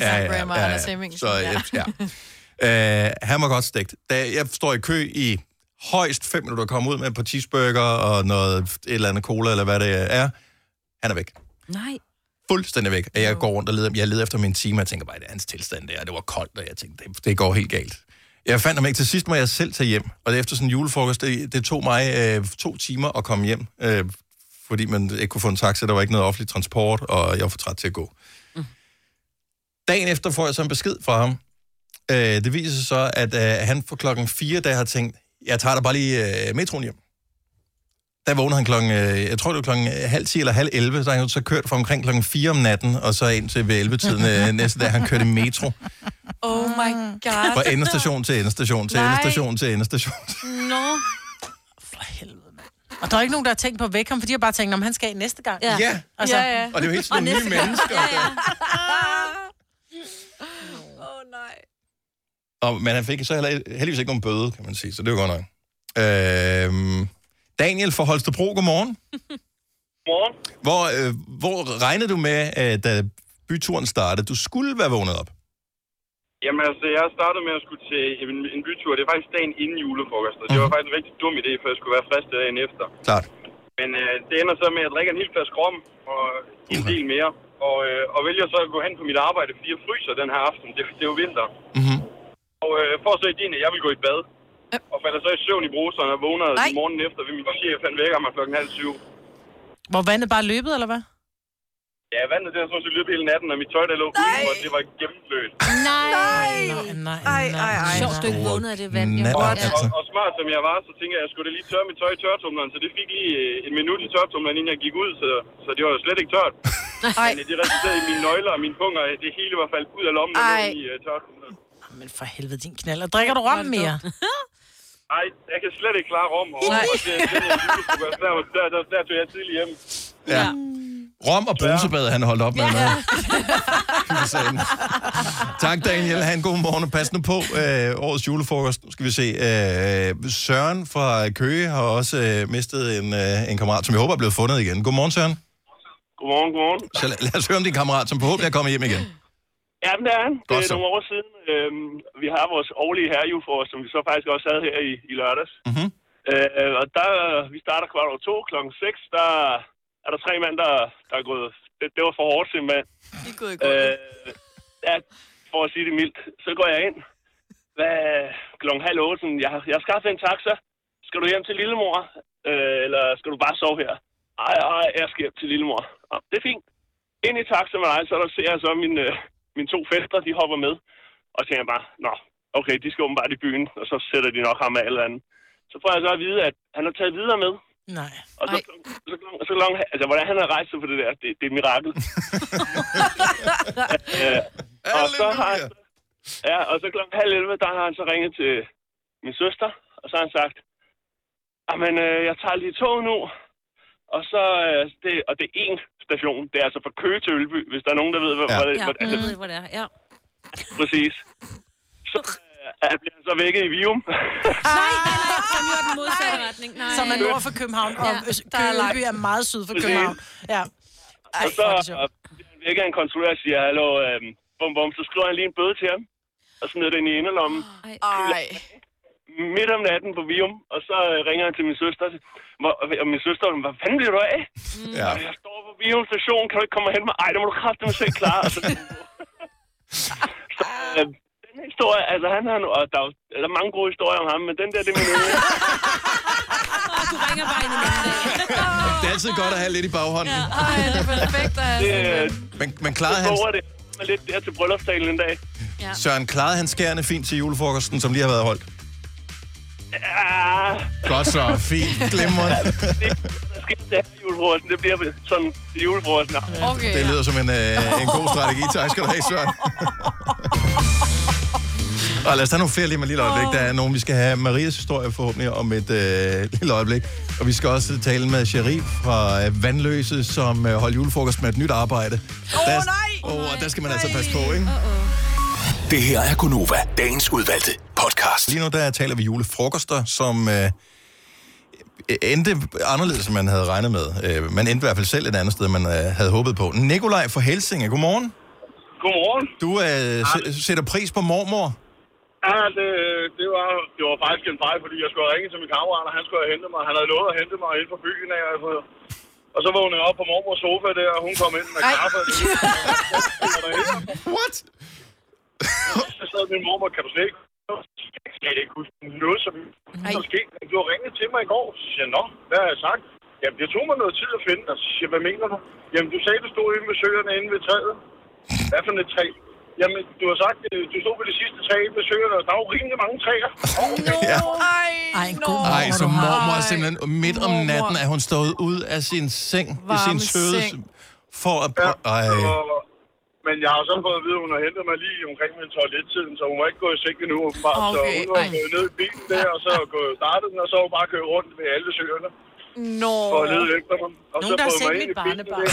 han var godt stegt. Da jeg står i kø i højst 5 minutter, kommer ud med et par cheeseburger og noget, et eller andet cola, eller hvad det er. Han er væk. Nej. Fuldstændig væk. Jeg går rundt og leder efter min time, og jeg tænker bare, det er hans tilstand der. Det var koldt, og jeg tænkte, det går helt galt. Jeg fandt ham ikke. Til sidst må jeg selv tage hjem. Og efter sådan en julefrokost, det tog mig 2 timer at komme hjem, fordi man ikke kunne få en taxa. Der var ikke noget offentlig transport, og jeg var for træt til at gå. Dagen efter får jeg så en besked fra ham. Det viser sig så, at han for klokken 4, da jeg har tænkt, jeg tager da bare lige metroen hjem. Der vågner han klokken, jeg tror det var klokken 9:30 eller 10:30, så han så kørt fra omkring klokken 4 om natten, og så ind til ved 11-tiden næste dag, han kørte metro. Oh my god. Fra endestation til endestation til endestation til endestation. Nå. For helvede, mand. Og der er ikke nogen, der har tænkt på at vække ham, for de har bare tænkt, om han skal næste gang. Ja. Altså. Ja. Og det er jo helt sådan nogle nye mennesker. Nej. Men han fik så heldigvis ikke nogen bøde, kan man sige, så det var godt nok. Daniel fra Holstebro, godmorgen. Godmorgen. Hvor regnede du med, da byturen startede? Du skulle være vågnet op. Jamen altså, jeg startede med at skulle til en bytur. Det er faktisk dagen inden julefrokost, og det var faktisk en rigtig dum idé, for jeg skulle være frisk dagen efter. Klart. Men det ender så med, at jeg drikker en hel flaske rom og en del mere, og vælger så at gå hen på mit arbejde, fordi jeg fryser den her aften. Det er jo vinter. Mm-hmm. Og for så ideen, at jeg vil gå i bad. Og falder så i søvn i bruseren og vågner morgenen efter ved min chef, han vækker mig 6:30. Hvor vandet bare løbet, eller hvad? Ja, vandet det har så løbet hele natten, og mit tøj der lå udenfor, det var gennemblødt. Nej. Sjovt, du ikke vågnede af det vand. Og smart som jeg var, så tænkte jeg skulle lige tørre mit tøj i tørretumleren, så det fik lige en minut i tørretumleren, inden jeg gik ud, så det var jo slet ikke tørt. Men det resulterede i mine nøgler og mine punger, det hele var faldet ud af lommen i tørretumleren. Men for helvede, din knaller. Drikker du rom mere? Nej, jeg kan slet ikke klare rom. Der tog jeg tidligt hjem. Ja. Rom og brusebad, han holdt op med noget. Tak, Daniel. Ha' en god morgen og pas nu på årets julefrokost. Nu skal vi se. Søren fra Køge har også mistet en kammerat, som jeg håber er blevet fundet igen. Godmorgen, Søren. Godmorgen. Så lad os høre om din kammerat, som forhåbentlig er kommet hjem igen. Ja, men det er han. Det er nogle år siden. Vi har vores årlige herrejulefrokost, som vi så faktisk også havde her i lørdags. Mm-hmm. Og vi starter 2:15 klokken 6. Der er der 3 mænd, der er gået... Det var for hårdt, simpelthen. De er gået i gulvet. Ja, for at sige det mildt. Så går jeg ind. Klokken 7:30. Jeg har skaffet en taxa. Skal du hjem til lillemor? Eller skal du bare sove her? Ej, jeg skal hjem til lillemor. Det er fint. Ind i taxa med dig, så der ser jeg så mine 2 fæstre, de hopper med. Og så tænker jeg bare, okay, de skal åbenbart i byen, og så sætter de nok ham med eller andet. Så får jeg så at vide, at han har taget videre med. Nej. Og så langt, altså, hvordan han har rejst sig for det der, det er et mirakel. Og så har han, og så klokken 10:30, der har han så ringet til min søster, og så har han sagt, jamen, jeg tager lige tog nu, og så, det er 1 station, det er altså fra Køge til Ølby, hvis der er nogen, der ved, hvor det er. Ja. Præcis. Så bliver han så vækket i Vium. Nej, som jo den modsatte retning. Nej. Som er nord for København, og Ølby er meget syd for København. Ja. Og så bliver han vækket af en kontrollør og siger, hallo, bum, så skriver han lige en bøde til ham, og smider den i inderlommen. Midt om natten på Vium, og så ringer han til min søster, og min søster, hvad fanden bliver du af? Ja. Jeg står på Vium station, kan du ikke komme hen med? Ej, det må du kraftedeme selv klare. Så den historie, altså han har og der er mange gode historier om ham, men den der, det er min øje. Du ringer bare ind i den dag. Det er altid godt at have lidt i baghånden. Ja, det er perfekt at have. Men klarede han... Det er lidt der til bryllupstalen en dag. Ja. Søren, klarede han skærende fint til julefrokosten, som lige har været holdt? Ja. Godt så, fint. Glimrende. Julefrokosten, det bliver sådan julefrokosten. Okay, det lyder som en god strategi. Tak skal du have, Søren. Og lad os tage nogle flere lige med et lille øjeblik. Der er nogen, vi skal have Marias historie forhåbentlig om et lille øjeblik. Og vi skal også tale med Sherif fra Vandløse, som holdt julefrokost med et nyt arbejde. Og der skal man altså passe på, ikke? Det her er Gonova, dagens udvalgte podcast. Lige nu der taler vi julefrokoster, som endte anderledes, end man havde regnet med. Man endte i hvert fald selv et andet sted, man havde håbet på. Nikolaj fra Helsinge, godmorgen. Godmorgen. Du sætter pris på mormor. Ja, det var faktisk en fejl, fordi jeg skulle ringe til min kammerat, og han skulle have hentet mig. Han havde lovet at hente mig ind på byen af. Og så vågnede jeg op på mormors sofa der, og hun kom ind med kaffe. What? Så sad min mormor, kan du slet ikke huske noget, som der skete. Du har ringet til mig i går. Så siger jeg, nå, hvad har jeg sagt? Jamen, det tog mig noget tid at finde. Og så siger jeg, hvad mener du? Jamen, du sagde, du stod inde ved søerne inde ved træet. Hvad for et træ? Jamen, du har sagt, du stod ved det sidste træ ved søerne, og der er jo rimelig mange træer. Ej, så mormor simpelthen midt om natten, at hun stod ud af sin seng i sin søde for at... Men jeg har så fået at vide, at hun har hentet mig lige omkring min toilettiden, så hun var ikke gået i seng endnu, åbenbart. Okay. Så hun var gået ned i bilen der, og så gået startet den, og så var hun bare kørt rundt ved alle søerne. Nå. For at lede efter mig. Og nogen, der har set mit barnebarn.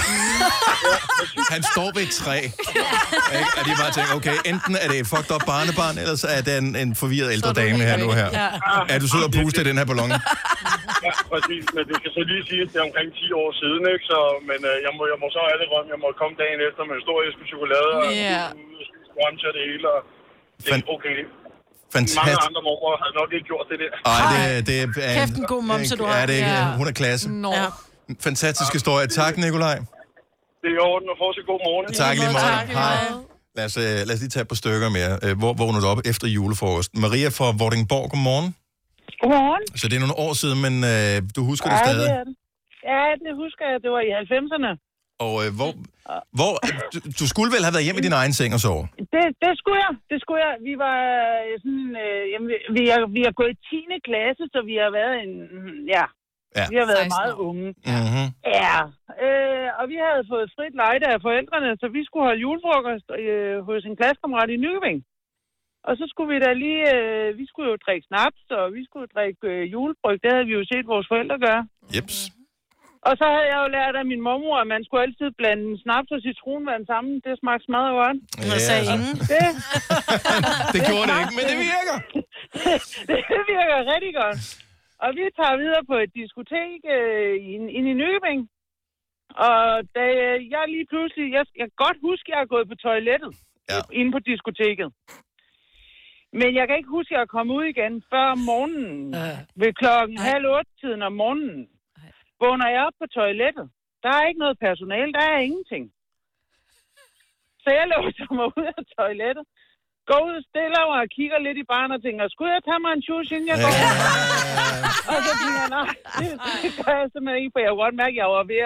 Han står ved et træ. Og de bare tænker, okay, enten er det et fucked up barnebarn, eller så er det en forvirret ældre dame her nu her. Ja. Er du sød at puste i den her ballon? Ja, præcis. Men det skal så lige sige, at det er omkring 10 år siden, ikke? Så, men jeg må så alle rømme. Jeg må komme dagen efter med en stor æske chokolade, og spise til det hele, og det er okay. Fantastisk. Mange andre mor har nok ikke gjort det der. Ej, det er... Kæft en god momse, du har. Ja, det er, hun er klasse. Ja. Fantastisk historie. Tak, Nikolaj. Det er i orden, og fortsat god morgen. Tak lige meget. Hej. Lad os lige tage et par stykker mere. Hvor vågner du op efter julefrokosten? Maria fra Vordingborg, godmorgen. Godmorgen. Så det er nogle år siden, men du husker det stadig? Det er det. Ja, det husker jeg. Det var i 90'erne. Og hvor du skulle vel have været hjemme i din egen seng og sove? Det skulle jeg. Vi var sådan... vi har gået i 10. klasse, så vi har været vi har været meget unge. Mm-hmm. Ja. Og vi havde fået frit lejde af forældrene, så vi skulle holde julefrokost hos en klassekammerat i Nykøbing. Og så skulle vi da lige... vi skulle jo drikke snaps, og vi skulle drikke julebryg. Det havde vi jo set vores forældre gøre. Jeps. Og så havde jeg jo lært af min mormor, at man skulle altid blande snaps og citronvand sammen. Det smagte smadret godt. Ja, sagde ingen. Det gjorde det ikke, men det virker. Det virker rigtig godt. Og vi tager videre på et diskotek inde i Nykøbing. Og da jeg lige pludselig... Jeg kan godt huske, at jeg er gået på toilettet inde på diskoteket. Men jeg kan ikke huske, at jeg er kommet ud igen før om morgenen. Ved 7:30 om morgenen. Vågner jeg op på toilettet. Der er ikke noget personale, der er ingenting. Så jeg låser mig ud af toilettet. Går ud stille og kigger lidt i barnet og tænker, skulle jeg tage mig en tjus, inden jeg går? Og så tænker jeg, nej, det gør jeg simpelthen ikke, for jeg kunne godt mærke, at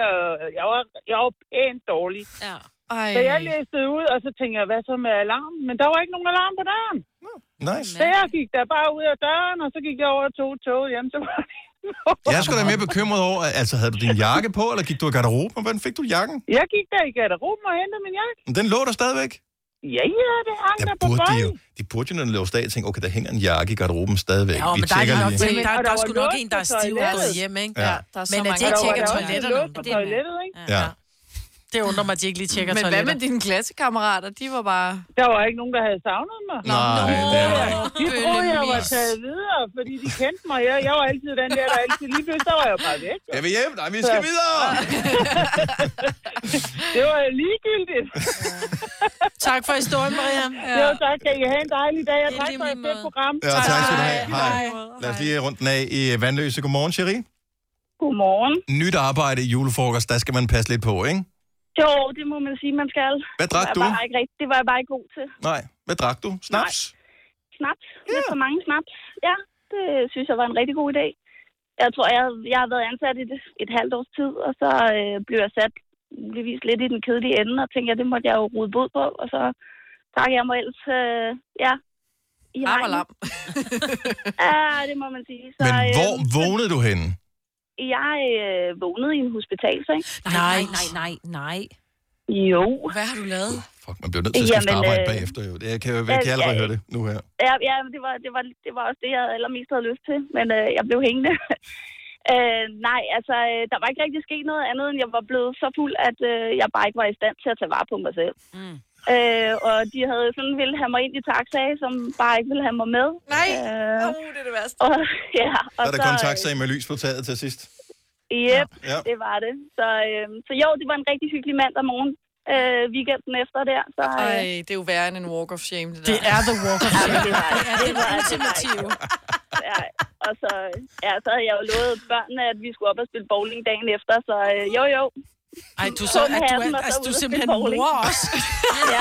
jeg var pænt dårlig. Ja. Så jeg læste ud, og så tænkte jeg, hvad så med alarmen? Men der var ikke nogen alarm på døren. Nice. Så jeg gik der bare ud af døren, og så gik jeg over og tog toget hjem til mig. Jeg er sgu da mere bekymret over, altså havde du din jakke på, eller gik du i garderoben? Hvordan fik du jakken? Jeg gik der i garderoben og hentede min jakke. Men den lå der stadigvæk? Ja, det hang der på bøjen. De burde jo, når den lå stadig, tænke, okay, der hænger en jakke i garderoben stadigvæk. Ja, men der er sgu nok en, der er stiv og gået hjem, ikke? Ja. Men at de ikke tjekker toiletterne. På toilettet, ikke? Ja. Det undrer mig, at de ikke lige tjekker toiletter. Men hvad med dine klassekammerater? De var bare... Der var ikke nogen, der havde savnet mig. Nej, de troede, jeg var taget videre, fordi de kendte mig. Jeg var altid den der altid lige pludselig, så var jeg bare væk. Jeg vil hjem, nej, vi skal videre! Det var ligegyldigt. Tak for historien, Maria. Jo, tak. Kan I have en dejlig dag, og tak for et fedt program. Ja, tak skal du have. Hej. Lad os lige rundt den af i Vandløse. Godmorgen, Cherie. Godmorgen. Nyt arbejde i julefrokost, der skal man passe lidt på, ikke? Jo, det må man sige, man skal. Hvad drak du? Det var jeg bare ikke god til. Nej, hvad drak du? Snaps? Nej. Snaps. Lidt for mange snaps. Ja, det synes jeg var en rigtig god idé. Jeg tror, jeg har været ansat i et halvt års tid, og så blev jeg sat lidt i den kedelige ende, og tænkte, det måtte jeg jo rode bod på, og så drak jeg mig ellers, i hegnet. Ja, det må man sige. Så, men hvor vågnede du henne? Jeg vågnede i en hospitalseng. Nej. Jo. Hvad har du lavet? Fuck, man bliver nødt til at skifte arbejde bagefter, jo. Det kan jeg allerede høre det nu her. Ja, det var også det, jeg allermest havde lyst til, men jeg blev hængende. Nej, altså, der var ikke rigtig sket noget andet, end jeg var blevet så fuld, at jeg bare ikke var i stand til at tage vare på mig selv. Og de havde sådan ville have mig ind i taxaer, som bare ikke ville have mig med. Nej, det er det værste. Og så er der kun taxaer med lys på taget til sidst. Yep, ja. Det var det. Så jo, det var en rigtig hyggelig mandag morgen. Weekenden efter der. Så, det er jo værre end en walk of shame. Det er the walk of shame. Det var ultimative. Ja, og så havde jeg jo lovet børnene, at vi skulle op og spille bowling dagen efter, så jo. Ej, du er simpelthen mor også. Ja.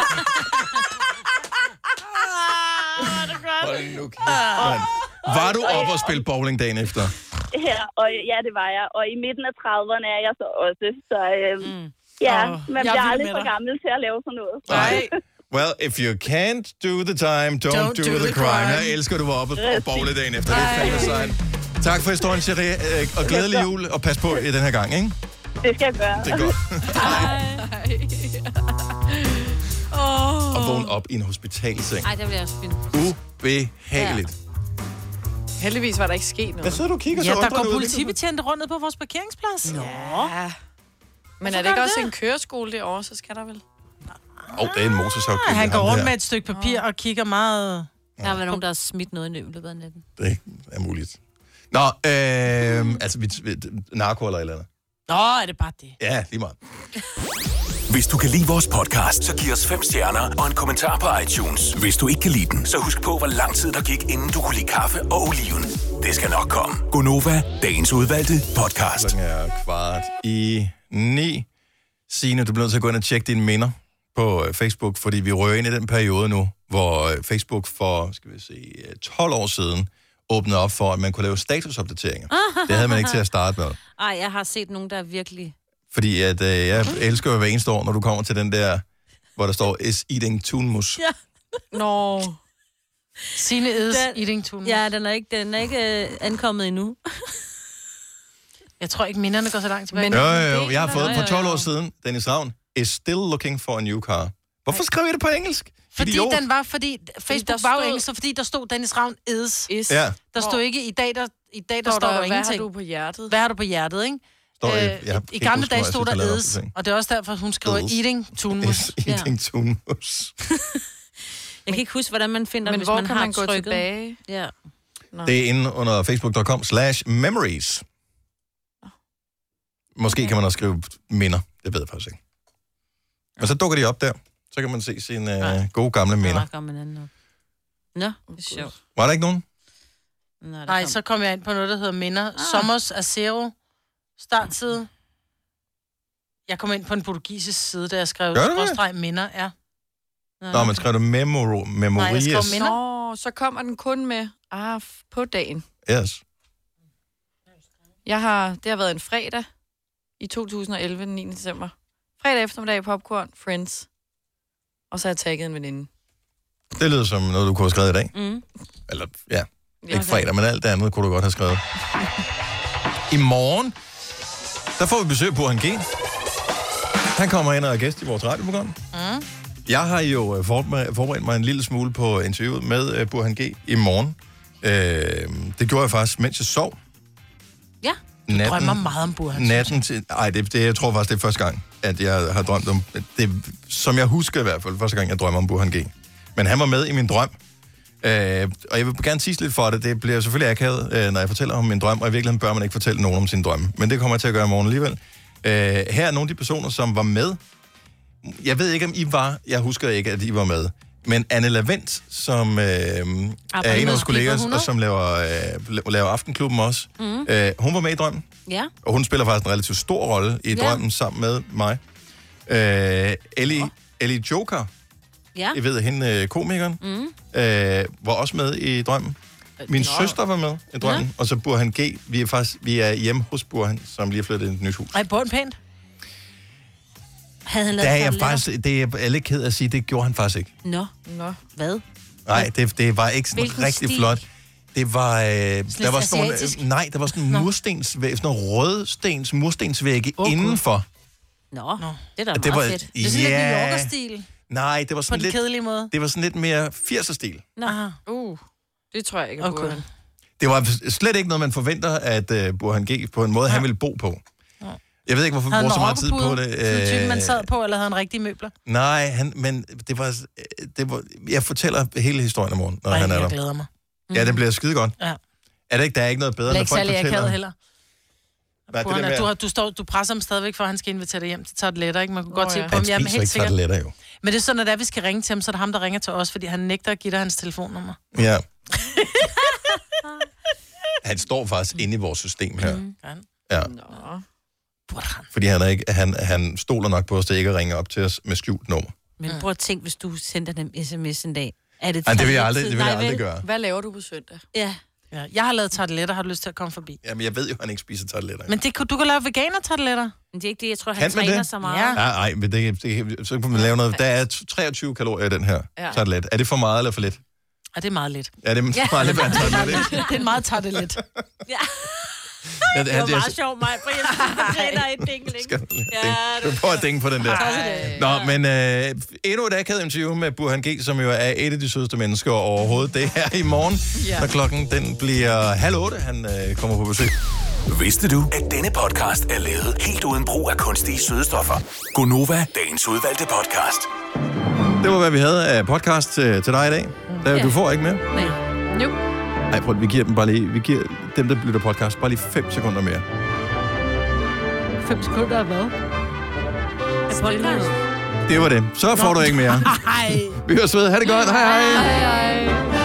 Hold nu var du oppe og spille bowling dagen efter? Ja, det var jeg. Og i midten af 30'erne er jeg så også. Så man bliver aldrig for gammel til at lave sådan noget. Nej. Well, if you can't do the time, don't do the crime. Jeg elsker, du var oppe og bowle dagen efter. Det er fandme sejt. Tak for historien, Cherie. Og glædelig jul, og pas på i den her gang, ikke? Det skal jeg gøre. Det er godt. Hej. vågne op i en hospitalseng. Nej, det vil jeg også finde. Ubehageligt. Heldigvis var der ikke sket noget. Hvad sidder du og kigger så Ja, der undrende går ud? politibetjente rundt på vores parkeringsplads. Nå. Ja. Men er det ikke også en køreskole derovre, så skal der vel? Det er en motorsavkøb. Han går rundt med et stykke papir og kigger meget... Der har været nogen, der har smidt noget i løbet af natten. Det er muligt. Nå, altså narko eller et eller andet. Nå, er det bare det? Ja, lige meget. Hvis du kan lide vores podcast, så giv os 5 stjerner og en kommentar på iTunes. Hvis du ikke kan lide den, så husk på, hvor lang tid der gik, inden du kunne lide kaffe og oliven. Det skal nok komme. Gonova, dagens udvalgte podcast. Klokken er 8:45. Signe, du bliver nødt til at gå ind og tjekke dine minder på Facebook, fordi vi rører ind i den periode nu, hvor Facebook for, 12 år siden åbnede op for, at man kunne lave statusopdateringer. Det havde man ikke til at starte med. Ej, jeg har set nogen, der er virkelig... Fordi at, jeg elsker jo hver eneste år, når du kommer til den der, hvor der står, is eating tunmus. Ja. Nå. Signe is eating tunmus. Ja, den er ikke ankommet endnu. Jeg tror ikke, minderne går så langt tilbage. Jo. Jeg har fået for 12 år siden, Dennis Ravn, is still looking for a new car. Hvorfor skrev jeg det på engelsk? Fordi Facebook var jo engelsk, fordi der stod Dennis Ravn is. Ja. Der stod ikke, i dag der står der ingenting. Hvad har du på hjertet? Hvad har du på hjertet, ikke? I gamle dage stod der is, og det er også derfor, hun skriver eating tunmus. Eating tunmus. Jeg kan ikke huske, hvordan man finder, men hvis hvor man kan har man gå trykket. tilbage? Ja. Det er inde under facebook.com/memories. Måske kan man også skrive minder. Det ved jeg faktisk ikke. Og så dukker de op der. Så kan man se sine gode gamle minder. Nå, det er sjovt. Var der ikke nogen? Nej, så kom jeg ind på noget, der hedder minder. Sommers af Zero. Startside. Jeg kom ind på en portugisisk side, da jeg skrev minder, ja. Nå, man skrev det memories. Nej, jeg skrev minder. Så kommer den kun med på dagen. Yes. Det har været en fredag i 2011, den 9. december. Fredag eftermiddag, popcorn, Friends. Og så har jeg tagget en veninde. Det lyder som noget, du kunne have skrevet i dag. Eller, ikke fredag, men alt det andet kunne du godt have skrevet. I morgen, der får vi besøg på Burhan G. Han kommer ind og er gæst i vores radioprogram. Jeg har jo forberedt mig en lille smule på interviewet med Burhan G i morgen. Det gjorde jeg faktisk, mens jeg sov. Ja. Du drømmer meget om Burhan. Jeg tror faktisk, det er første gang, at jeg har drømt om... Det, som jeg husker i hvert fald, første gang, jeg drømmer om Burhan G. Men han var med i min drøm. Og jeg vil gerne sige lidt for det. Det bliver selvfølgelig akavet, når jeg fortæller om min drøm, og i virkeligheden bør man ikke fortælle nogen om sin drøm. Men det kommer jeg til at gøre i morgen alligevel. Her er nogle af de personer, som var med. Jeg ved ikke, om I var. Jeg husker ikke, at I var med. Men Anne Lavendt, som er en af vores kolleger, og som laver Aftenklubben også. Hun var med i drømmen. Ja. Og hun spiller faktisk en relativt stor rolle i drømmen sammen med mig. Ellie Joker. Ja. Jeg ved, hende komikeren, var også med i drømmen. Min søster var med i drømmen, og så Burhan G. Vi er hjemme hos Burhan, som lige har flyttet i et nyt hus. Ej, Burhan pænt. Havde han lavet det er alle ked at sige, det gjorde han faktisk ikke. Nå. Hvad? Nej, det var ikke sådan rigtig flot. Det var, der var sådan nogle, der var sådan murstensvæg, sådan nogle rødstens murstensvægge indenfor. Nå, det er da meget fedt. Det er sådan lidt New Yorker-stil. Nej, det var sådan på den kedelige måde. Det var sådan lidt mere 80'er-stil. Det tror jeg ikke, at Burhan. Det var slet ikke noget, man forventer, at Burhan G. på en måde, han ville bo på. Jeg ved ikke, hvorfor vi bruger så meget tid på det. Sådan typen, man sad på, eller havde han rigtige møbler? Nej, men det var... Jeg fortæller hele historien i morgen, når han er der. Jeg glæder mig. Ja, det bliver skide godt. Ja. Er det ikke, der er ikke noget bedre, når folk fortæller... heller. Nej, du presser ham stadigvæk for, at han skal invitere dig hjem til tarteletter, ikke? Man kunne godt se på ham. Han spiser ikke tarteletter, jo. Men det er sådan, at vi skal ringe til ham, så er det ham, der ringer til os, fordi han nægter at give dig hans telefonnummer. Ja. Han står faktisk inde i vores system her. Ja. Fordi han stoler nok på os, til ikke at ringe op til os med skjult nummer. Men prøv at tænke, hvis du sender dem sms en dag. Det vil jeg aldrig gøre. Hvad laver du på søndag? Ja. Jeg har lavet tarteletter, har du lyst til at komme forbi? Jamen, jeg ved jo, at han ikke spiser tarteletter. Men du kan lave veganer-tarteletter. Men det er ikke det, jeg tror, han træner så meget. Ja. Nej, men så kan man lave noget. Der er 23 kalorier i den her tartelet. Er det for meget eller for lidt? Ja, det er meget lidt. Ja, det er meget lidt. Det er en meget tartelet. Ja. Det var meget sjovt, mig. For jeg griner i dingling. Du prøver at dænge på den der. Nå, men endnu et akavet interview med Burhan G, som jo er et af de sødeste mennesker overhovedet. Det er i morgen, når klokken den bliver 7:30. Han kommer på besøg. Vidste du, at denne podcast er lavet helt uden brug af kunstige sødestoffer? Gonova, dagens udvalgte podcast. Det var, hvad vi havde af podcast til dig i dag. Du får ikke mere? Nej. Jo. Nej, prøv, vi giver giver dem, der lytter podcast, bare lige 5 sekunder mere. 5 sekunder af hvad? Af podcast? Det var det. Så får du ikke mere. Vi høres ved. Ha' det godt. Hej hej. Hej hej.